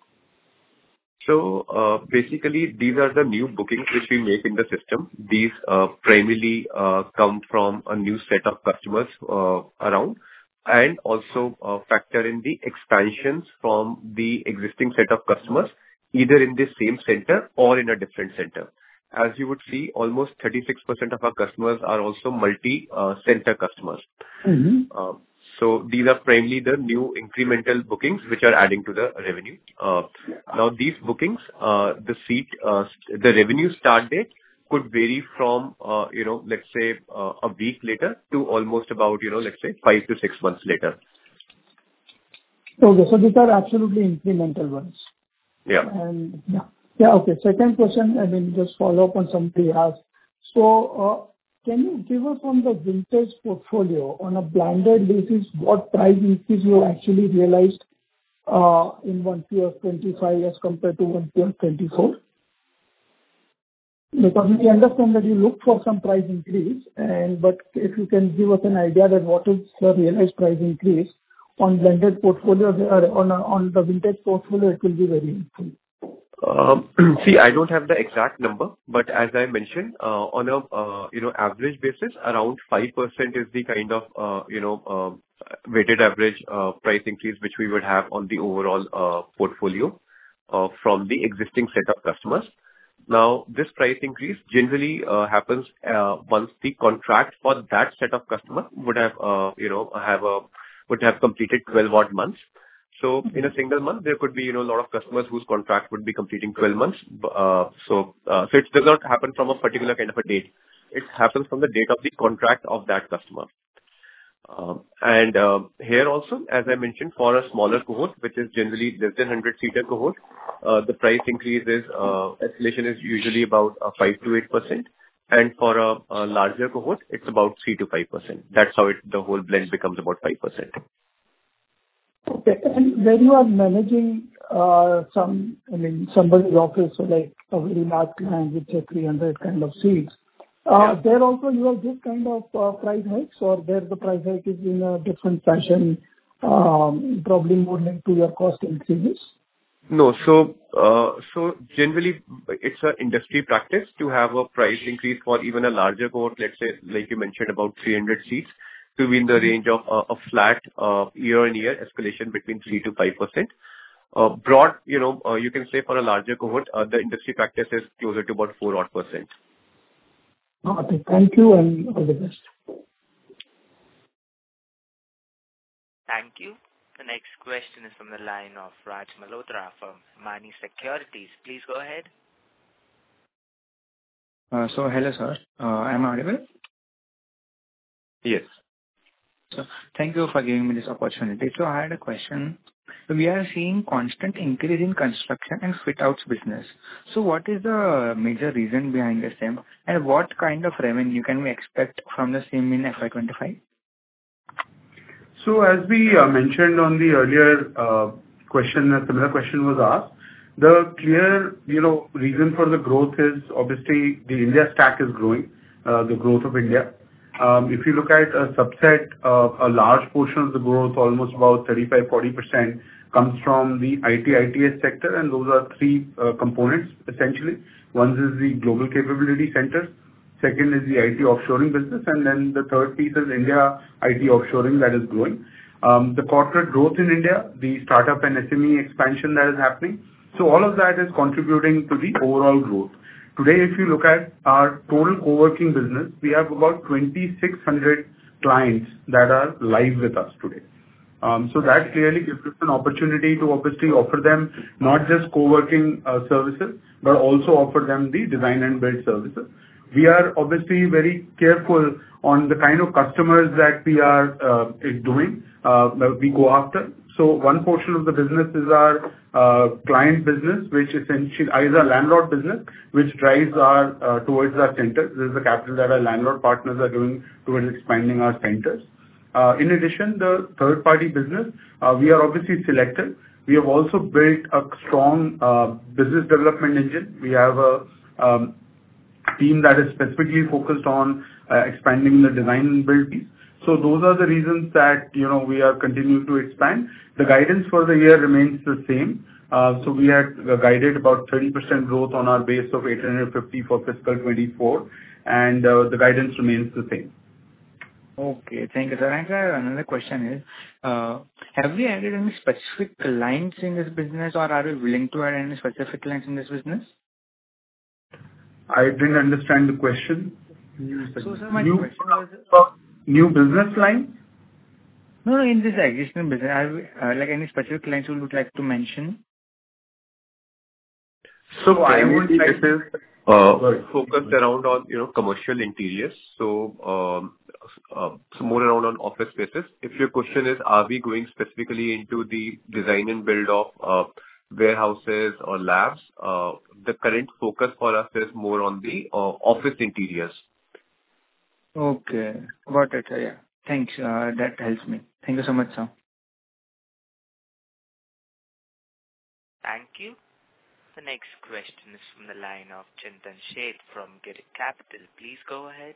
So, uh, basically, these are the new bookings which we make in the system. These uh, primarily uh, come from a new set of customers uh, around, and also uh, factor in the expansions from the existing set of customers, either in the same center or in a different center. As you would see, almost thirty-six percent of our customers are also multi-center customers. Mm-hmm. Uh, So these are primarily the new incremental bookings which are adding to the revenue. Uh, Now, these bookings, uh, the seat, uh, the revenue start date could vary from, uh, you know, let's say, uh, a week later to almost about, you know, let's say five to six months later. Okay, so these are absolutely incremental ones. Yeah. And yeah. Yeah, okay. Second question, I mean, just follow up on somebody asked. So, uh, can you give us on the vintage portfolio, on a blended basis, what price increase you actually realized uh, in one Q of twenty-five as compared to one Q of twenty-four? Because we understand that you look for some price increase, and but if you can give us an idea that what is the realized price increase on blended portfolio or on a, on the vintage portfolio, it will be very helpful. Um, see, I don't have the exact number, but as I mentioned, uh, on a, uh, you know, average basis, around five percent is the kind of, uh, you know, uh, weighted average uh, price increase which we would have on the overall uh, portfolio uh, from the existing set of customers. Now, this price increase generally uh, happens uh, once the contract for that set of customers would have, uh, you know, have a would have completed twelve odd months. So in a single month, there could be, you know, a lot of customers whose contract would be completing twelve months. Uh, so, uh, so it does not happen from a particular kind of a date. It happens from the date of the contract of that customer. Um, and uh, here also, as I mentioned, for a smaller cohort, which is generally less than one hundred seater cohort, uh, the price increase is, uh, escalation is usually about uh, five to eight percent. And for a, a larger cohort, it's about three to five percent. That's how it, the whole blend becomes about five percent. Okay. And when you are managing uh, some, I mean, somebody's office, so like a very large client with say three hundred kind of seats, uh, Yeah. there also you have this kind of uh, price hikes, or there the price hike is in a different fashion um, probably more linked to your cost increases? No. So, uh, so generally, it's an industry practice to have a price increase for even a larger cohort, let's say, like you mentioned, about three hundred seats, to be in the range of uh, a flat uh, year-on-year escalation between three to five percent. Uh, broad, you know, uh, you can say for a larger cohort, uh, the industry practice is closer to about four odd percent. Okay. Thank you, and all the best. Thank you. The next question is from the line of Raj Malhotra from Mani Securities. Please go ahead. Uh, so, hello, sir. Uh, am I audible? Yes. So, thank you for giving me this opportunity. So, I had a question. So, we are seeing constant increase in construction and fit-outs business. So, what is the major reason behind the same, and what kind of revenue can we expect from the same in F Y twenty-five? So, as we uh, mentioned on the earlier uh, question, a similar question was asked. The clear, you know, reason for the growth is obviously the India stack is growing, uh, the growth of India. Um, if you look at a subset, uh, a large portion of the growth, almost about thirty-five to forty percent, comes from the I T I T S sector, and those are three uh, components essentially. One is the global capability centers, second is the I T offshoring business, and then the third piece is India I T offshoring that is growing. Um, the corporate growth in India, the startup and S M E expansion that is happening. So all of that is contributing to the overall growth. Today, if you look at our total co-working business, we have about twenty-six hundred clients that are live with us today. Um, so that clearly gives us an opportunity to obviously offer them not just co-working uh, services, but also offer them the design and build services. We are obviously very careful on the kind of customers that we are uh, doing, uh, that we go after. So one portion of the business is our uh, client business, which essentially is a landlord business, which drives our uh, towards our centers. This is the capital that our landlord partners are doing towards expanding our centers. Uh, in addition, the third-party business, uh, we are obviously selected. We have also built a strong uh, business development engine. We have a um, team that is specifically focused on uh, expanding the design and build piece. So those are the reasons that, you know, we are continuing to expand. The guidance for the year remains the same. Uh, so we had uh, guided about thirty percent growth on our base of eight hundred fifty for fiscal twenty-four, and uh, the guidance remains the same. Okay, thank you, sir. And sir, another question is, uh, have we added any specific clients in this business, or are we willing to add any specific clients in this business? I didn't understand the question. So, sir, my new, question was... New business line? No, no, in this existing business, are we, uh, like any specific clients you would like to mention? So I would like this is uh, focused around on, you know, commercial interiors. So, um, uh, so more around on office spaces. If your question is, are we going specifically into the design and build of uh, warehouses or labs? Uh, the current focus for us is more on the uh, office interiors. Okay, got it, sir. Yeah, thanks. Uh, that helps me. Thank you so much, sir. Thank you. The next question is from the line of Chintan Sheth from Girik Capital. Please go ahead.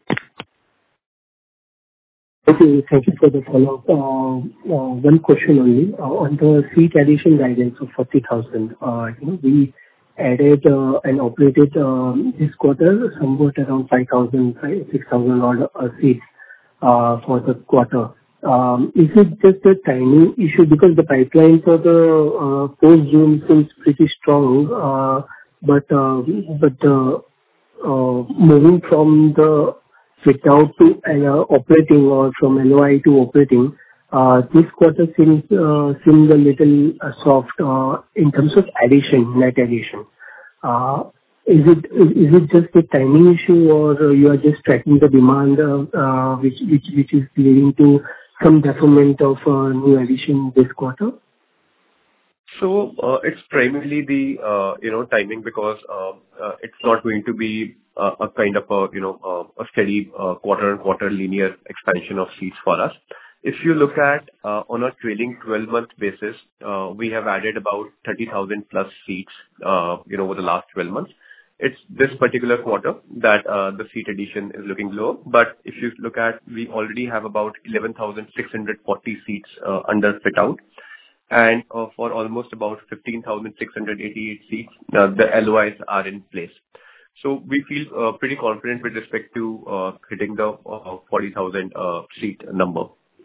Okay, thank you for the follow-up. Uh, uh, one question only. Uh, on the seat addition guidance of forty thousand, uh, you know, we added uh, and operated uh, this quarter somewhat around five thousand, six thousand odd uh, seats uh, for the quarter. Um, is it just a timing issue because the pipeline for the uh, post-June seems pretty strong, uh, but uh, but uh, uh, moving from the fit-out to uh, operating or from L O I to operating, uh, this quarter seems uh, seems a little uh, soft uh, in terms of addition, net addition. Uh, Is it is it just a timing issue, or uh, you are just tracking the demand, uh, uh, which which which is leading to some deferment of uh, new addition this quarter? So uh, it's primarily the uh, you know timing because uh, uh, it's not going to be uh, a kind of a you know uh, a steady uh, quarter and quarter linear expansion of seats for us. If you look at uh, on a trailing twelve month basis, uh, we have added about thirty thousand plus seats uh, you know over the last twelve months. It's this particular quarter that uh, the seat addition is looking low. But if you look at, we already have about eleven thousand six hundred forty seats uh, under fit out. And uh, for almost about fifteen thousand six hundred eighty-eight seats, uh, the L O Is are in place. So we feel uh, pretty confident with respect to uh, hitting the uh, forty thousand uh, seat number.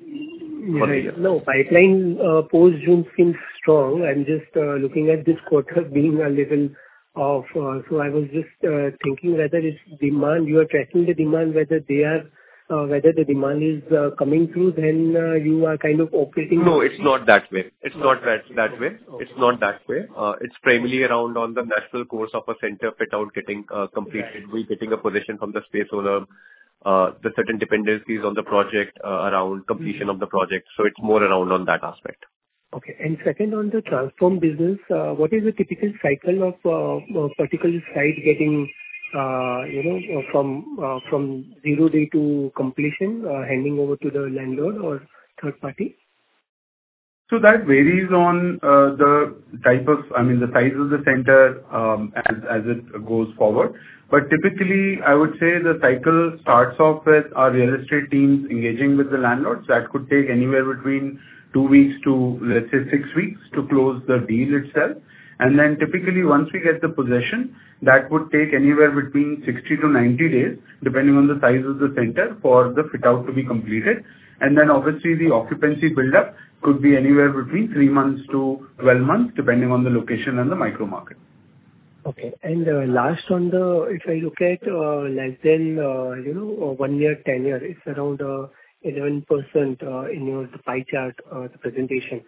Right. No, pipeline uh, post-June seems strong. I'm just uh, looking at this quarter being a little off. Uh, so I was just uh, thinking whether it's demand, you are tracking the demand, whether they are, uh, whether the demand is uh, coming through, then uh, you are kind of operating. No, it's not that way. It's not that that way. It's not that way. Uh, It's primarily around on the natural course of a center fit out getting uh, completed. We're getting a position from the space owner, uh, the certain dependencies on the project uh, around completion of the project. So it's more around on that aspect. Okay. And second, on the transform business, uh, what is the typical cycle of uh, a particular site getting, uh, you know, uh, from uh, from zero day to completion, uh, handing over to the landlord or third party? So that varies on uh, the type of, I mean, the size of the center um, as as it goes forward. But typically, I would say the cycle starts off with our real estate teams engaging with the landlords. That could take anywhere between two weeks to, let's say, six weeks to close the deal itself. And then typically, once we get the possession, that would take anywhere between sixty to ninety days, depending on the size of the center, for the fit out to be completed. And then obviously the occupancy build-up could be anywhere between three months to twelve months, depending on the location and the micro market. Okay. And uh, last on the, if I look at uh, less than, uh, you know, one year tenure, it's around uh, eleven percent uh, in your the pie chart, uh, the presentation.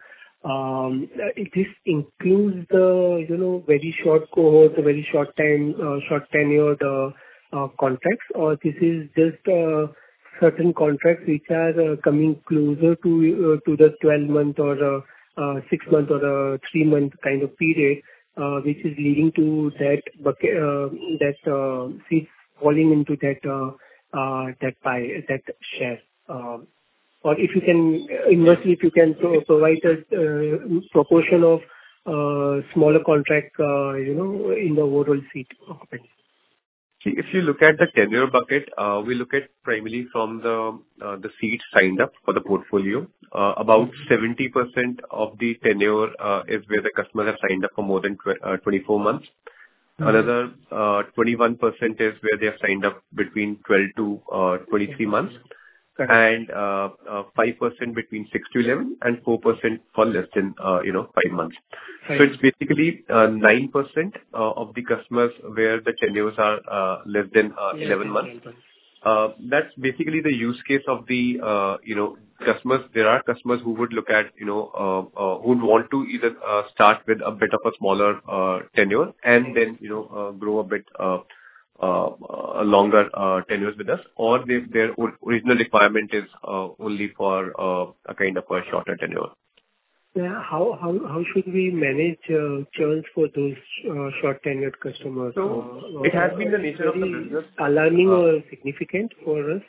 Um, it this includes the, you know, very short cohort, the very short time, uh, short tenured uh, uh, contracts, or this is just uh, certain contracts which are uh, coming closer to uh, to the twelve month or uh, uh, six month or a three month kind of period, uh, which is leading to that bucket, uh, that uh, seats falling into that uh, uh, that pie, that share. Um, Or if you can, inversely, if you can pro- provide a uh, proportion of uh, smaller contract, uh, you know, in the overall seat occupancy. See, if you look at the tenure bucket, uh, we look at primarily from the uh, the seats signed up for the portfolio. Uh, About seventy percent of the tenure uh, is where the customers have signed up for more than tw- uh, twenty-four months. Mm-hmm. Another uh, twenty-one percent is where they have signed up between twelve to twenty-three months. Correct. And uh, uh, five percent between six to eleven and four percent for less than, uh, you know, five months. Right. So it's basically uh, nine percent uh, of the customers where the tenures are uh, less than uh, eleven months. Uh, that's basically the use case of the, uh, you know, customers. There are customers who would look at, you know, uh, uh, who would want to either uh, start with a bit of a smaller uh, tenure and then, you know, uh, grow a bit uh, Uh, uh, longer uh, tenures with us, or they, their or- original requirement is uh, only for uh, a kind of a shorter tenure. Yeah, how how how should we manage uh, churns for those uh, short tenured customers? So uh, it has been the nature of the business. Alarming uh, or significant for us?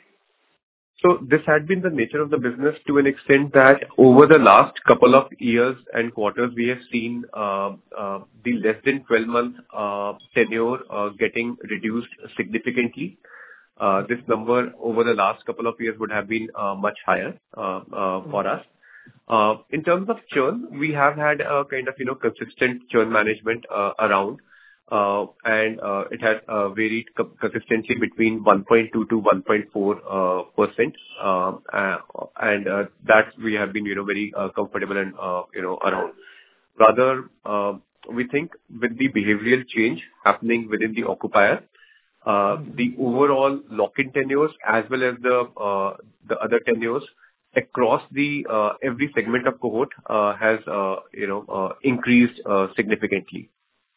So this had been the nature of the business to an extent that over the last couple of years and quarters, we have seen uh, uh, the less than twelve month uh, tenure uh, getting reduced significantly. Uh, This number over the last couple of years would have been uh, much higher uh, uh, for us. Uh, In terms of churn, we have had a kind of, you know, consistent churn management uh, around. Uh, and uh, it has uh, varied co- consistently between one point two to one point four percent, uh, uh, and uh, that we have been, you know, very uh, comfortable and uh, you know around. Rather, uh, we think with the behavioral change happening within the occupier, uh, the overall lock-in tenures as well as the uh, the other tenures across the uh, every segment of cohort uh, has uh, you know uh, increased uh, significantly.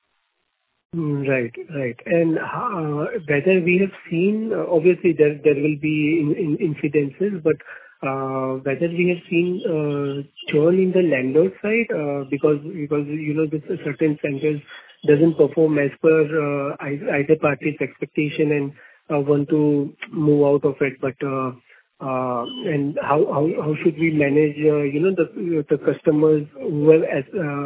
Right. Right. And uh, whether we have seen, uh, obviously there there will be in, in incidences, but uh, whether we have seen uh, churn in the landlord side, uh, because because you know this certain centers doesn't perform as per uh, either party's expectation and uh, want to move out of it. But uh, uh, and how how how should we manage uh, you know the the customers who have as uh,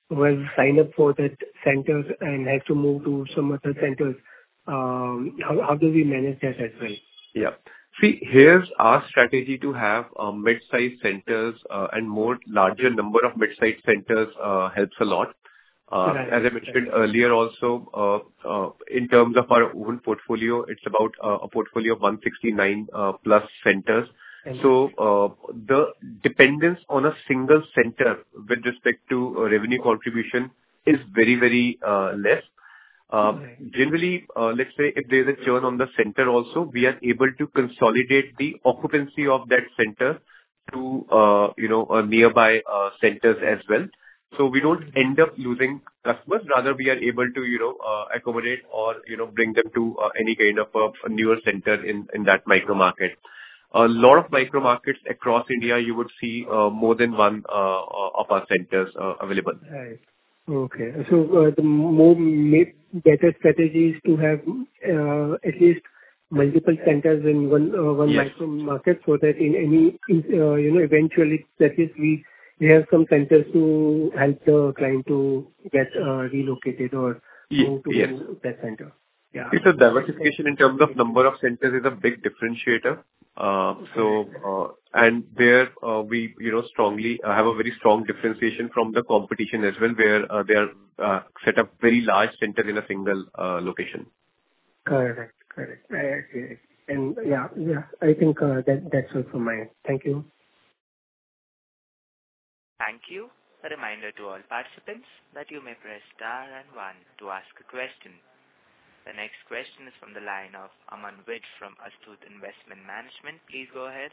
who has signed up for that center and has to move to some other centers, um, how how do we manage that as well? Yeah. See, here's our strategy to have uh, mid-sized centers uh, and more larger number of mid-sized centers uh, helps a lot. Uh, Right. As I mentioned earlier also, uh, uh, in terms of our own portfolio, it's about uh, a portfolio of one hundred sixty-nine uh, plus centers. And- So, uh, the dependence on a single center with respect to uh, revenue contribution is very, very uh, less. Uh, Right. Generally, uh, let's say if there is a churn on the center also, we are able to consolidate the occupancy of that center to, uh, you know, uh, nearby uh, centers as well. So we don't end up losing customers. Rather, we are able to, you know, uh, accommodate or, you know, bring them to uh, any kind of a a newer center in in that micro market. A lot of micro markets across India, you would see uh, more than one uh, of our centers uh, available. Right. Okay. So, uh, the more ma- better strategy is to have uh, at least multiple centers in one uh, one Yes. micro market, so that in any, in, uh, you know, eventually, that is, we we have some centers to help the client to get uh, relocated or Ye- move to yes. that center. Yeah. It's a diversification in terms of number of centers is a big differentiator. Uh, So, uh, and there, uh, we, you know, strongly uh, have a very strong differentiation from the competition as well, where uh, they are uh, set up very large centers in a single uh, location. Correct. Correct. I agree. And yeah, yeah, I think uh, that that's all from my end. Thank you. Thank you. A reminder to all participants that you may press star and one to ask a question. The next question is from the line of Aman Vij from Astute Investment Management. Please go ahead.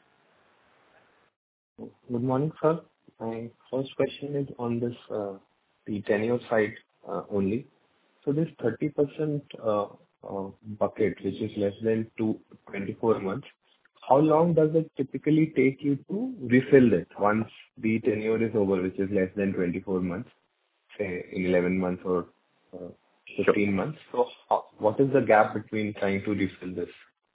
Good morning, sir. My first question is on this, uh, the tenure side, uh, only. So this thirty percent uh, uh, bucket, which is less than two twenty-four months, how long does it typically take you to refill it once the tenure is over, which is less than twenty-four months, say in eleven months or uh, fifteen months? So how, what is the gap between trying to refill this?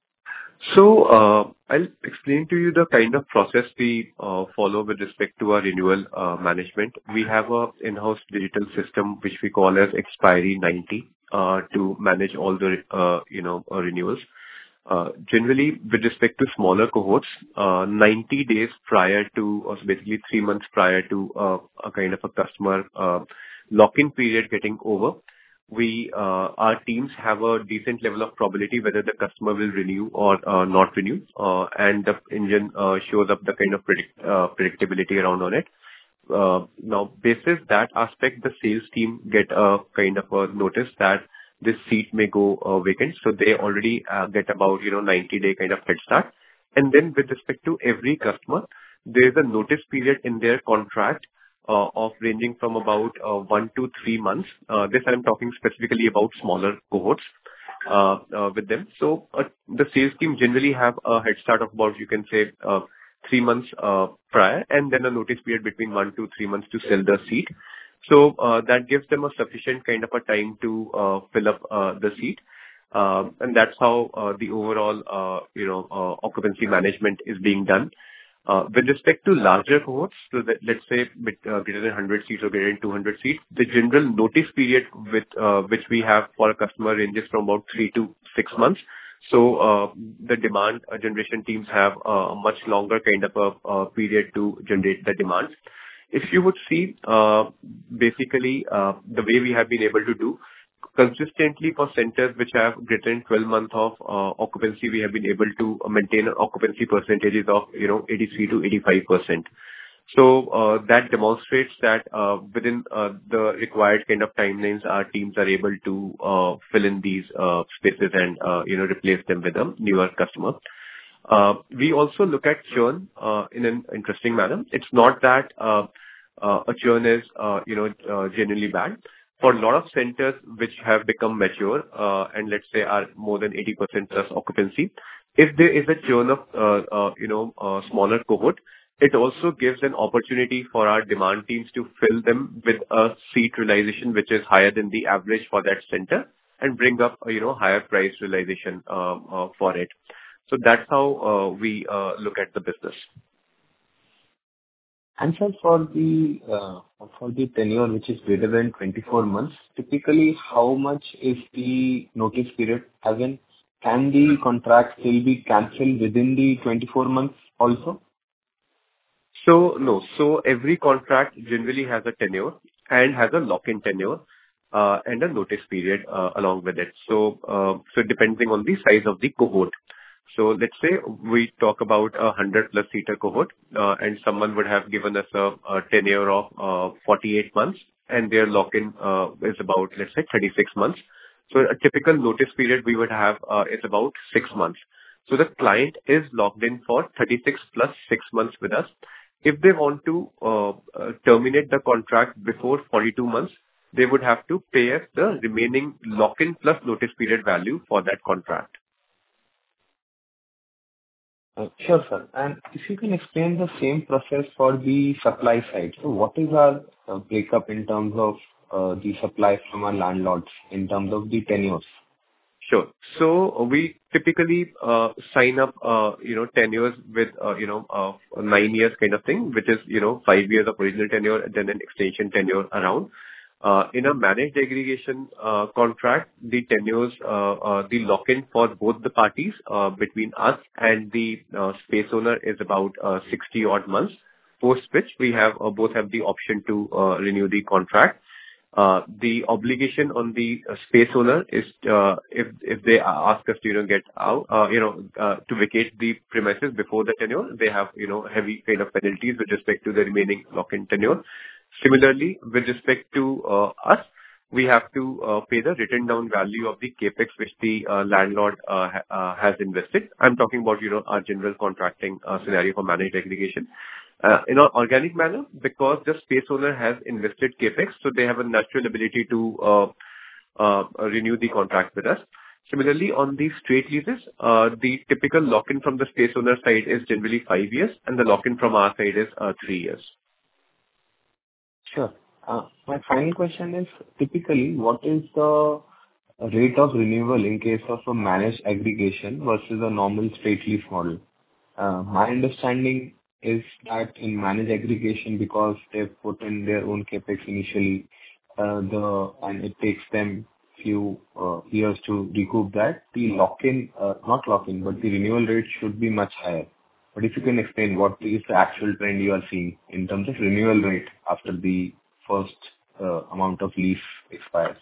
So, uh, I'll explain to you the kind of process we uh, follow with respect to our renewal uh, management. We have a in-house digital system, which we call as Expiry ninety, uh, to manage all the, uh, you know, uh, renewals. Uh, Generally, with respect to smaller cohorts, uh, ninety days prior to, or basically three months prior to, uh, a kind of a customer uh, lock-in period getting over, we, uh, our teams have a decent level of probability whether the customer will renew or uh, not renew, uh, and the engine uh, shows up the kind of predict, uh, predictability around on it. Uh, Now, basis that aspect, the sales team get a kind of a notice that this seat may go uh, vacant, so they already uh, get about, you know, ninety day kind of head start. And then with respect to every customer, there is a notice period in their contract uh, of ranging from about uh, one to three months. Uh, This I'm talking specifically about smaller cohorts uh, uh, with them. So uh, the sales team generally have a head start of about, you can say, uh, three months uh, prior, and then a notice period between one to three months to sell the seat. So uh, that gives them a sufficient kind of a time to uh, fill up uh, the seat. Um, And that's how uh, the overall, uh, you know, uh, occupancy management is being done. Uh, With respect to larger cohorts, so that, let's say, bit, uh, greater than one hundred seats or greater than two hundred seats, the general notice period with uh, which we have for a customer ranges from about three to six months. So, uh, the demand uh, generation teams have a much longer kind of a uh, period to generate the demands. If you would see, uh, basically, uh, the way we have been able to do consistently for centers which have greater than twelve months of uh, occupancy, we have been able to maintain occupancy percentages of, you know, eighty-three to eighty-five percent. So, uh, that demonstrates that, uh, within uh, the required kind of timelines, our teams are able to uh, fill in these uh, spaces and, uh, you know, replace them with a newer customer. Uh, We also look at churn uh, in an interesting manner. It's not that uh, uh, a churn is, uh, you know, uh, genuinely bad. For a lot of centers which have become mature, uh, and let's say are more than eighty percent plus occupancy, if there is a churn of, uh, uh, you know, a smaller cohort, it also gives an opportunity for our demand teams to fill them with a seat realization which is higher than the average for that center and bring up, you know, higher price realization uh, uh, for it. So that's how uh, we uh, look at the business. And sir, for the uh, for the tenure which is greater than twenty-four months, typically how much is the notice period? As in, can the contract still be cancelled within the twenty-four months also? So no. So every contract generally has a tenure and has a lock-in tenure uh, and a notice period uh, along with it. So uh, so depending on the size of the cohort. So let's say we talk about a one hundred plus seater cohort, uh, and someone would have given us a, a tenure of uh, forty-eight months, and their lock-in uh, is about, let's say, thirty-six months. So a typical notice period we would have uh, is about six months. So the client is locked in for thirty-six plus six months with us. If they want to uh, uh, terminate the contract before forty-two months, they would have to pay us the remaining lock-in plus notice period value for that contract. Uh, Sure, sir. And if you can explain the same process for the supply side. So what is our uh, breakup in terms of uh, the supply from our landlords in terms of the tenures? Sure. So we typically uh, sign up, uh, you know, tenures with, uh, you know, uh, nine years kind of thing, which is, you know, five years of original tenure and then an extension tenure around. Uh, in a managed aggregation uh, contract, the tenures, uh, uh, the lock-in for both the parties uh, between us and the uh, space owner is about uh, sixty odd months. Post which we have uh, both have the option to uh, renew the contract. Uh, the obligation on the uh, space owner is uh, if if they ask us to you know get out, uh, you know, uh, to vacate the premises before the tenure, they have you know heavy kind of penalties with respect to the remaining lock-in tenure. Similarly, with respect to uh, us, we have to uh, pay the written down value of the capex which the uh, landlord uh, ha- uh, has invested. I'm talking about you know our general contracting uh, scenario for managed aggregation. Uh, in an organic manner, because the space owner has invested capex, so they have a natural ability to uh, uh, renew the contract with us. Similarly, on the straight leases, uh, the typical lock-in from the space owner side is generally five years, and the lock-in from our side is uh, three years. Sure. Uh, My final question is, typically, what is the rate of renewal in case of a managed aggregation versus a normal straight lease model? Uh, My understanding is that in managed aggregation, because they've put in their own capex initially, uh, the and it takes them few uh, years to recoup that, the lock-in, uh, not lock-in, but the renewal rate should be much higher. But if you can explain what is the actual trend you are seeing in terms of renewal rate after the first uh, amount of lease expires?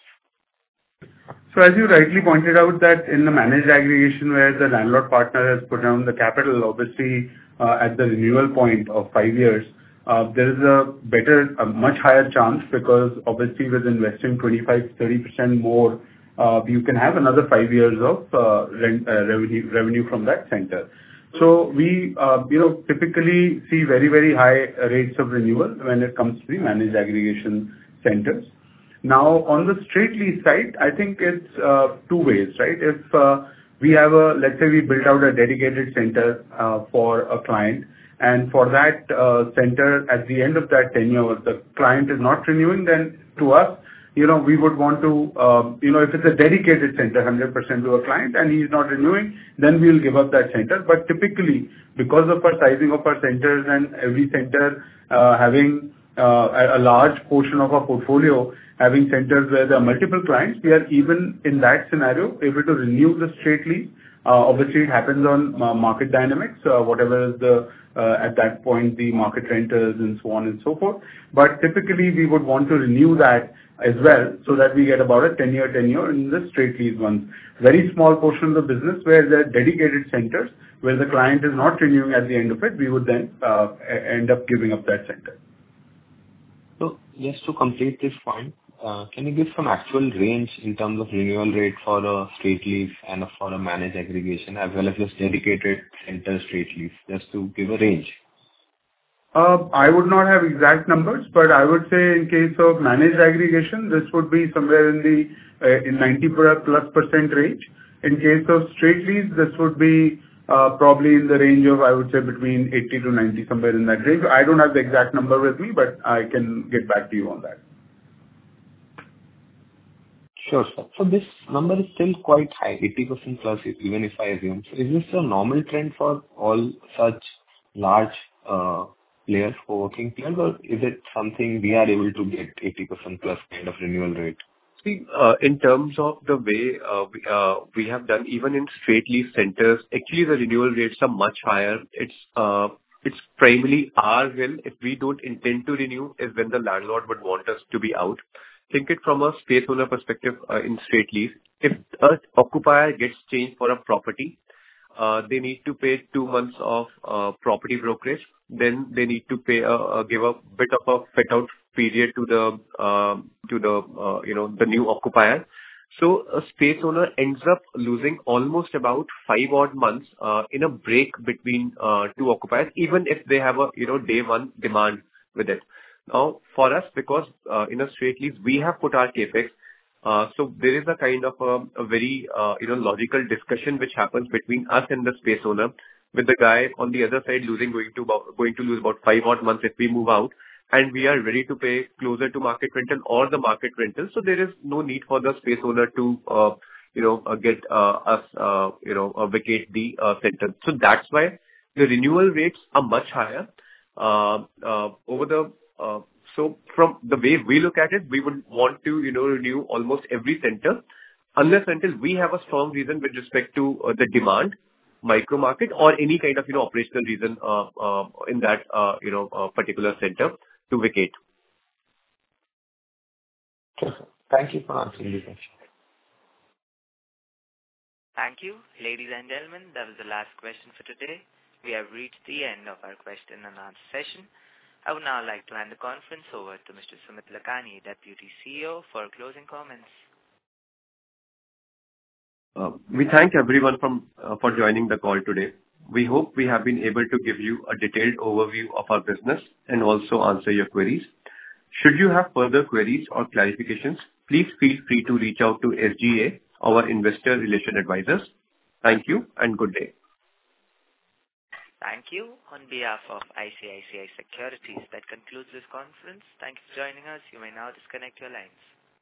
So as you rightly pointed out that in the managed aggregation where the landlord partner has put down the capital, obviously uh, at the renewal point of five years, uh, there is a better, a much higher chance because obviously with investing twenty-five to thirty percent more, uh, you can have another five years of uh, rent, uh, revenue, revenue from that center. So we, uh, you know, typically see very, very high rates of renewal when it comes to the managed aggregation centers. Now, on the straight lease side, I think it's uh, two ways, right? If uh, we have a, let's say we built out a dedicated center uh, for a client, and for that uh, center, at the end of that tenure, the client is not renewing, then to us, you know, we would want to, uh, you know, if it's a dedicated center, one hundred percent to a client, and he's not renewing, then we'll give up that center. But typically, because of our sizing of our centers and every center uh, having uh, a, a large portion of our portfolio, having centers where there are multiple clients, we are even in that scenario able to renew the straight lease. Uh, obviously, it happens on uh, market dynamics, uh, whatever is the, uh, at that point, the market renters and so on and so forth. But typically, we would want to renew that as well so that we get about a ten-year tenure in the straight lease ones. Very small portion of the business where there are dedicated centers where the client is not renewing at the end of it, we would then uh, end up giving up that center. So just to complete this point, Uh, can you give some actual range in terms of renewal rate for a straight lease and for a managed aggregation, as well as just dedicated center straight lease, just to give a range? Uh, I would not have exact numbers, but I would say in case of managed aggregation, this would be somewhere in the uh, in ninety plus percent range. In case of straight lease, this would be uh, probably in the range of, I would say, between eighty to ninety, somewhere in that range. I don't have the exact number with me, but I can get back to you on that. Sure, sir. So this number is still quite high, eighty percent plus, even if I assume. So is this a normal trend for all such large uh, players for working players, or is it something we are able to get eighty percent plus kind of renewal rate? See, uh, in terms of the way uh, we uh, we have done, even in straight lease centers, actually the renewal rates are much higher. It's uh, it's primarily our will. If we don't intend to renew, is when the landlord would want us to be out. Think it from a space owner perspective uh, in straight lease. If an occupier gets changed for a property, uh, they need to pay two months of uh, property brokerage. Then they need to pay uh, uh, give a bit of a fit out period to the uh, to the uh, you know the new occupier. So a space owner ends up losing almost about five odd months uh, in a break between uh, two occupiers, even if they have a you know day one demand with it. Now for us, because uh, in a straight lease we have put our capex, uh, so there is a kind of a, a very uh, you know logical discussion which happens between us and the space owner, with the guy on the other side losing going to about, going to lose about five odd months if we move out, and we are ready to pay closer to market rental or the market rental. So there is no need for the space owner to, uh, you know, uh, get uh, us, uh, you know, uh, vacate the uh, center. So that's why the renewal rates are much higher. Uh, uh, over the uh, so from the way we look at it, we would want to, you know, renew almost every center, unless until we have a strong reason with respect to uh, the demand, micro market, or any kind of, you know, operational reason uh, uh, in that, uh, you know, uh, particular center to vacate. Sure, sir. Thank you for answering the question. Thank you. Ladies and gentlemen, that was the last question for today. We have reached the end of our question and answer session. I would now like to hand the conference over to Mister Sumit Lakhani, Deputy C E O, for closing comments. Uh, we thank everyone from, uh, for joining the call today. We hope we have been able to give you a detailed overview of our business and also answer your queries. Should you have further queries or clarifications, please feel free to reach out to S G A, our investor relation advisors. Thank you and good day. Thank you. On behalf of I C I C I Securities, that concludes this conference. Thank you for joining us. You may now disconnect your lines.